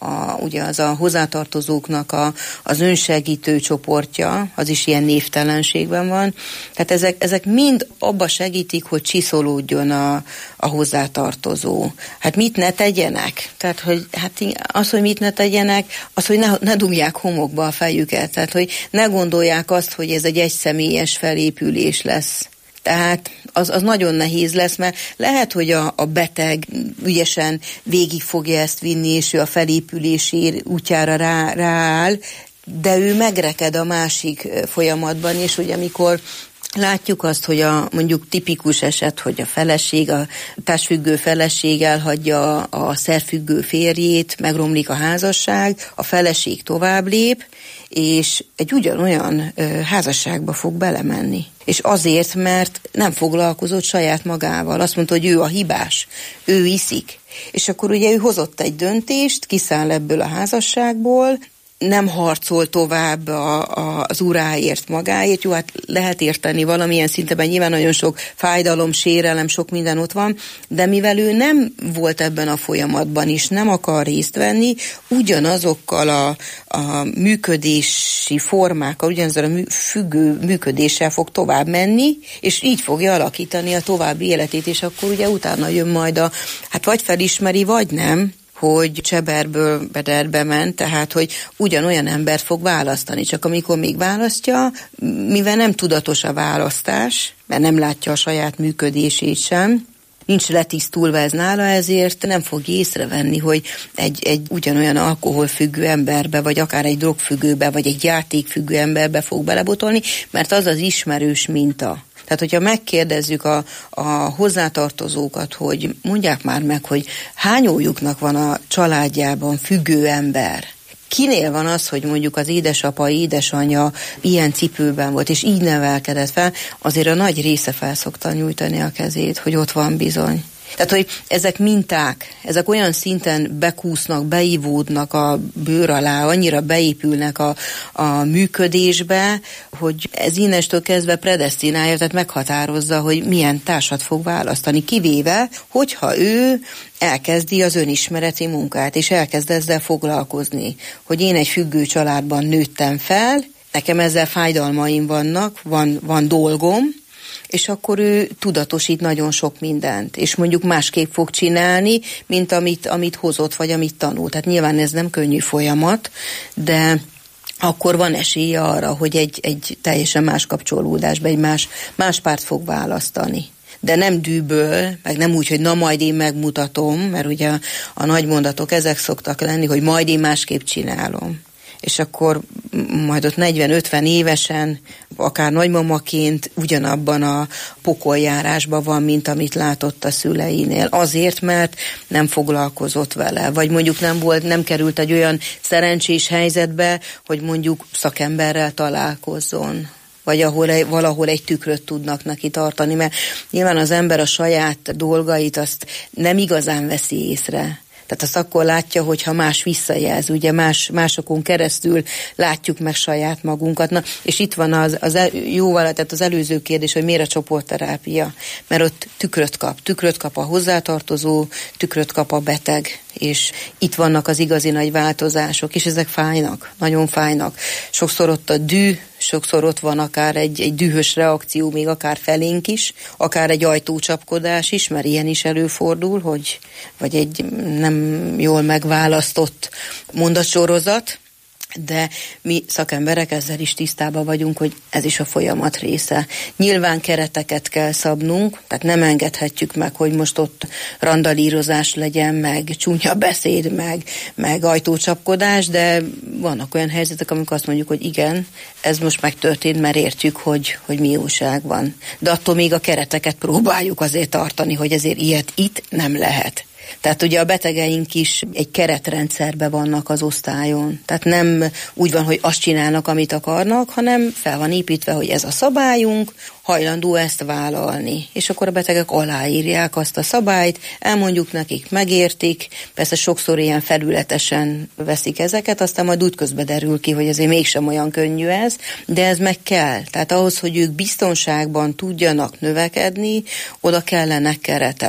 a, ugye az a hozzátartozóknak a, az önsegítő csoportja, az is ilyen névtelenségben van. Tehát ezek, ezek mind abba segítik, hogy csiszolódjon a, a hozzátartozó. Hát mit ne tegyenek? Tehát, hogy hát az, hogy mit ne tegyenek, az, hogy ne, ne dugják homokba a fejüket. Tehát, hogy ne gondolják azt, hogy ez egy egyszemélyes felépülés lesz. Tehát az, az nagyon nehéz lesz, mert lehet, hogy a, a beteg ügyesen végig fogja ezt vinni, és ő a felépülésért útjára rá, rááll, de ő megreked a másik folyamatban, és ugye amikor látjuk azt, hogy a mondjuk tipikus eset, hogy a feleség, a társfüggő feleség elhagyja a szerfüggő férjét, megromlik a házasság, a feleség tovább lép, és egy ugyanolyan ö, házasságba fog belemenni. És azért, mert nem foglalkozott saját magával. Azt mondta, hogy ő a hibás, ő iszik. És akkor ugye ő hozott egy döntést, kiszáll ebből a házasságból, nem harcol tovább a, a, az uráért magáért. Jó, hát lehet érteni valamilyen szinten, nyilván nagyon sok fájdalom, sérelem, sok minden ott van, de mivel ő nem volt ebben a folyamatban is, nem akar részt venni, ugyanazokkal a, a működési formákkal, ugyanazzal a mű, függő működéssel fog tovább menni, és így fogja alakítani a további életét, és akkor ugye utána jön majd a, hát vagy felismeri, vagy nem, hogy cseberből bederbe ment, tehát, hogy ugyanolyan embert fog választani. Csak amikor még választja, mivel nem tudatos a választás, mert nem látja a saját működését sem, nincs letisztulva ez nála, ezért nem fog észrevenni, hogy egy, egy ugyanolyan alkoholfüggő emberbe, vagy akár egy drogfüggőbe, vagy egy játékfüggő emberbe fog belebotolni, mert az az ismerős minta. Tehát, hogyha megkérdezzük a, a hozzátartozókat, hogy mondják már meg, hogy hányójuknak van a családjában függő ember, kinél van az, hogy mondjuk az édesapa, édesanyja ilyen cipőben volt, és így nevelkedett fel, azért a nagy része fel szokta nyújtani a kezét, hogy ott van bizony. Tehát, hogy ezek minták, ezek olyan szinten bekúsznak, beivódnak a bőr alá, annyira beépülnek a, a működésbe, hogy ez innestől kezdve predesztinálja, tehát meghatározza, hogy milyen társat fog választani, kivéve, hogyha ő elkezdi az önismereti munkát, és elkezd ezzel foglalkozni, hogy én egy függő családban nőttem fel, nekem ezzel fájdalmaim vannak, van, van dolgom, és akkor ő tudatosít nagyon sok mindent, és mondjuk másképp fog csinálni, mint amit, amit hozott, vagy amit tanult. Tehát nyilván ez nem könnyű folyamat, de akkor van esélye arra, hogy egy, egy teljesen más kapcsolódásba, egy más, más párt fog választani. De nem dűből, meg nem úgy, hogy na majd én megmutatom, mert ugye a, a nagy mondatok ezek szoktak lenni, hogy majd én másképp csinálom. És akkor majd ott negyven-ötven évesen, akár nagymamaként ugyanabban a pokoljárásban van, mint amit látott a szüleinél. Azért, mert nem foglalkozott vele, vagy mondjuk nem volt, nem került egy olyan szerencsés helyzetbe, hogy mondjuk szakemberrel találkozzon, vagy ahol egy, valahol egy tükröt tudnak neki tartani, mert nyilván az ember a saját dolgait azt nem igazán veszi észre. Tehát azt akkor látja, hogyha más visszajelz, ugye más, másokon keresztül látjuk meg saját magunkat. Na, és itt van az, az el, jóval, tehát az előző kérdés, hogy miért a csoportterápia. Mert ott tükröt kap. Tükröt kap a hozzátartozó, tükröt kap a beteg, és itt vannak az igazi nagy változások, és ezek fájnak, nagyon fájnak. Sokszor ott a dű, sokszor ott van akár egy, egy dühös reakció, még akár felénk is, akár egy ajtócsapkodás is, mert ilyen is előfordul, hogy vagy egy nem jól megválasztott mondatsorozat, de mi szakemberek ezzel is tisztában vagyunk, hogy ez is a folyamat része. Nyilván kereteket kell szabnunk, tehát nem engedhetjük meg, hogy most ott randalírozás legyen, meg csúnya beszéd, meg, meg ajtócsapkodás, de vannak olyan helyzetek, amikor azt mondjuk, hogy igen, ez most megtörtént, mert értjük, hogy, hogy mi újság van. De attól még a kereteket próbáljuk azért tartani, hogy ezért ilyet itt nem lehet. Tehát ugye a betegeink is egy keretrendszerben vannak az osztályon. Tehát nem úgy van, hogy azt csinálnak, amit akarnak, hanem fel van építve, hogy ez a szabályunk, hajlandó ezt vállalni. És akkor a betegek aláírják azt a szabályt, elmondjuk nekik, megértik, persze sokszor ilyen felületesen veszik ezeket, aztán majd útközben derül ki, hogy azért mégsem olyan könnyű ez, de ez meg kell. Tehát ahhoz, hogy ők biztonságban tudjanak növekedni, oda kellenek keretek.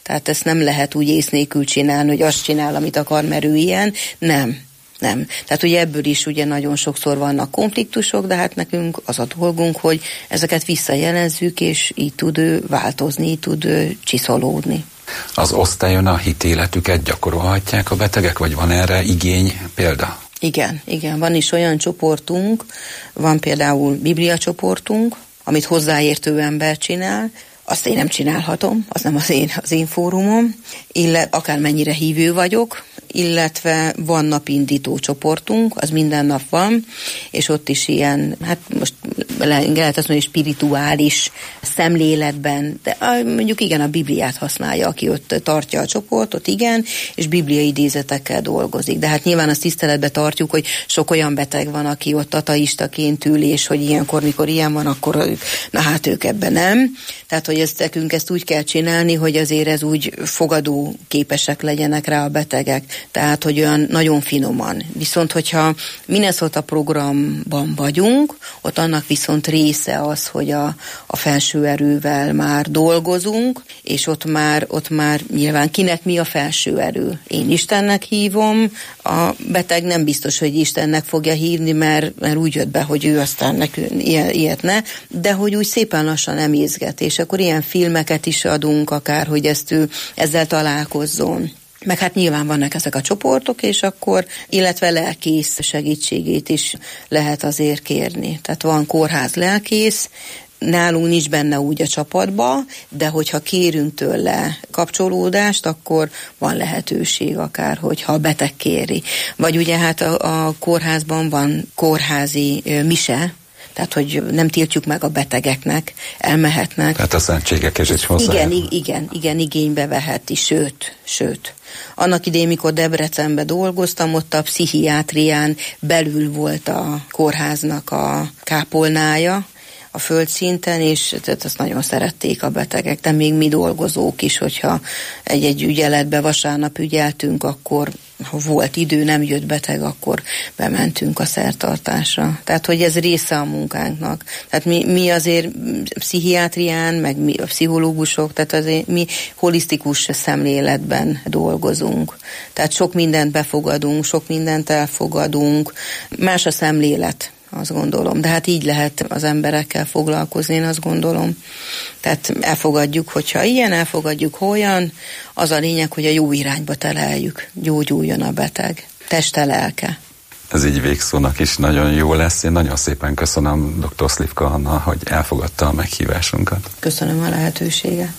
Tehát ezt nem lehet úgy ész nélkül csinálni, hogy azt csinál, amit akar, mert ő ilyen. Nem. Nem. Tehát ugye ebből is ugye nagyon sokszor vannak konfliktusok, de hát nekünk az a dolgunk, hogy ezeket visszajelezzük, és így tud ő változni, így tud ő csiszolódni. Az osztályon a hitéletüket gyakorolhatják a betegek, vagy van erre igény példa? Igen, igen. Van is olyan csoportunk, van például Biblia csoportunk, amit hozzáértő ember csinál, azt én nem csinálhatom, az nem az én, az én fórumom, illetve akármennyire hívő vagyok, illetve van napindító csoportunk, az minden nap van, és ott is ilyen, hát most lehet azt mondani, hogy spirituális szemléletben, de mondjuk igen, a Bibliát használja, aki ott tartja a csoportot, igen, és bibliai idézetekkel dolgozik. De hát nyilván azt tiszteletbe tartjuk, hogy sok olyan beteg van, aki ott ateistaként ül, és hogy ilyenkor, mikor ilyen van, akkor na hát ők ebben nem. Tehát, hogy ezt, nekünk ezt úgy kell csinálni, hogy azért ez úgy fogadó képesek legyenek rá a betegek. Tehát, hogy olyan nagyon finoman. Viszont, hogyha Minnesota programban vagyunk, ott annak viszont része az, hogy a, a felső erővel már dolgozunk, és ott már, ott már nyilván kinek mi a felső erő. Én Istennek hívom, a beteg nem biztos, hogy Istennek fogja hívni, mert, mert úgy jött be, hogy ő aztán nekünk ilyet ne, de hogy úgy szépen lassan emészget, és akkor ilyen filmeket is adunk akár, hogy ezt ő ezzel találkozzon. Meg hát nyilván vannak ezek a csoportok, és akkor, illetve lelkész segítségét is lehet azért kérni. Tehát van kórház lelkész, nálunk nincs benne úgy a csapatba, de hogyha kérünk tőle kapcsolódást, akkor van lehetőség akár, hogyha a beteg kéri. Vagy ugye hát a, a kórházban van kórházi mise, tehát, hogy nem tiltjuk meg a betegeknek, elmehetnek. Tehát a szentségek is hozzá. Igen, igen, igen, igénybe veheti, sőt, sőt. Annak idején, mikor Debrecenben dolgoztam, ott a pszichiátrián belül volt a kórháznak a kápolnája, a földszinten, és azt nagyon szerették a betegek, de még mi dolgozók is, hogyha egy-egy ügyeletbe vasárnap ügyeltünk, akkor ha volt idő, nem jött beteg, akkor bementünk a szertartásra. Tehát, hogy ez része a munkánknak. Tehát mi, mi azért pszichiátrián, meg mi a pszichológusok, tehát azért mi holisztikus szemléletben dolgozunk. Tehát sok mindent befogadunk, sok mindent elfogadunk. Más a szemlélet, azt gondolom. De hát így lehet az emberekkel foglalkozni, én azt gondolom. Tehát elfogadjuk, hogyha ilyen, elfogadjuk, olyan. Az a lényeg, hogy a jó irányba tereljük, gyógyuljon a beteg. Teste, lelke. Ez így végszónak is nagyon jó lesz. Én nagyon szépen köszönöm dr. Slivka Anna, hogy elfogadta a meghívásunkat. Köszönöm a lehetőséget.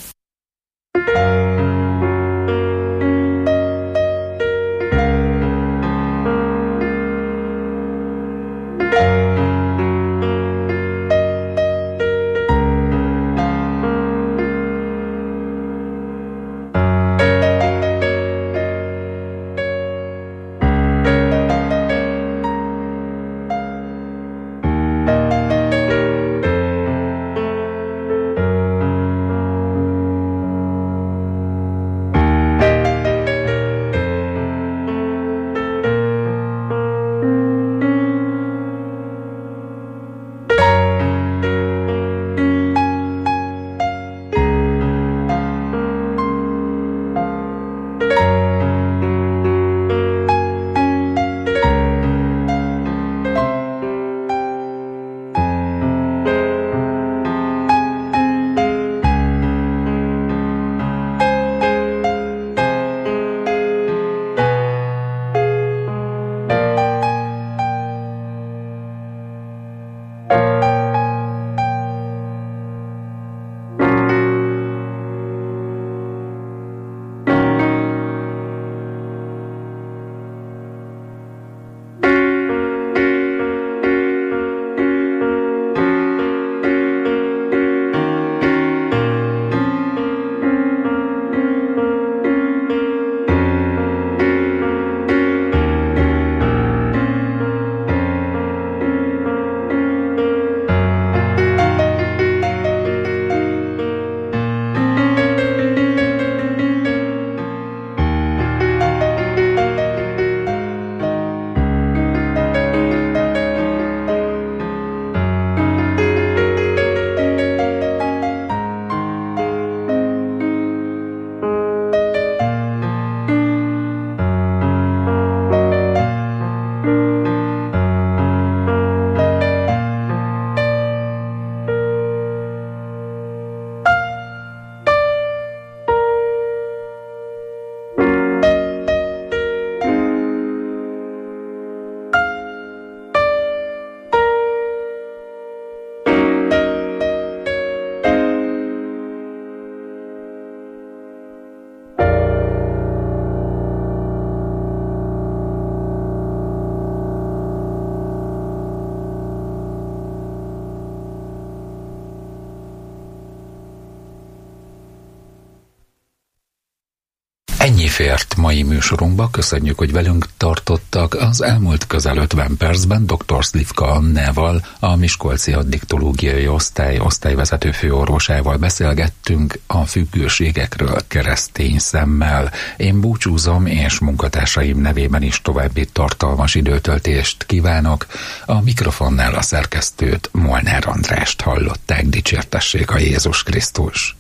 Ennyi fért mai műsorunkba, köszönjük, hogy velünk tartottak. Az elmúlt közel ötven percben dr. Slivka Annával, a Miskolci Addiktológiai Osztály osztályvezető főorvosával beszélgettünk a függőségekről keresztény szemmel. Én búcsúzom, és munkatársaim nevében is további tartalmas időtöltést kívánok. A mikrofonnál a szerkesztőt, Molnár Andrást hallották. Dicsértessék a Jézus Krisztus!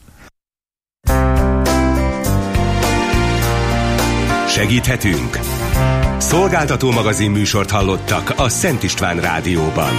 Segíthetünk? Szolgáltató magazin műsort hallottak a Szent István Rádióban.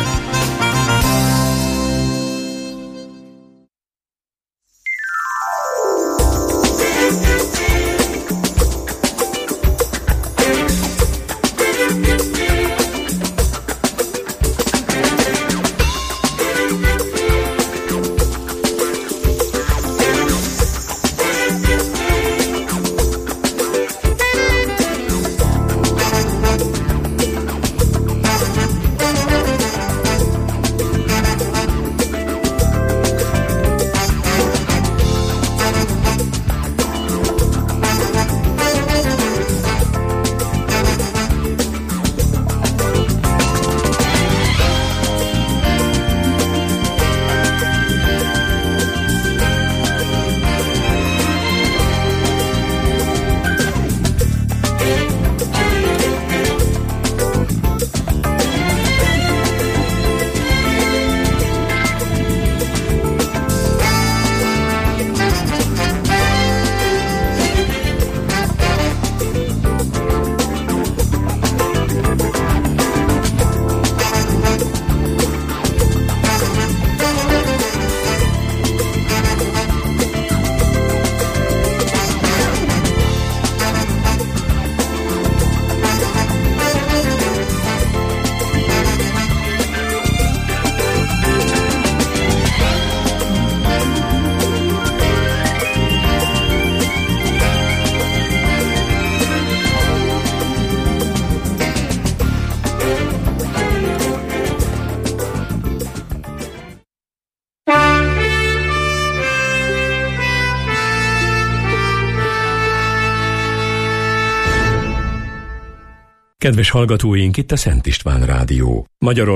Kedves hallgatóink, itt a Szent István Rádió. Magyarország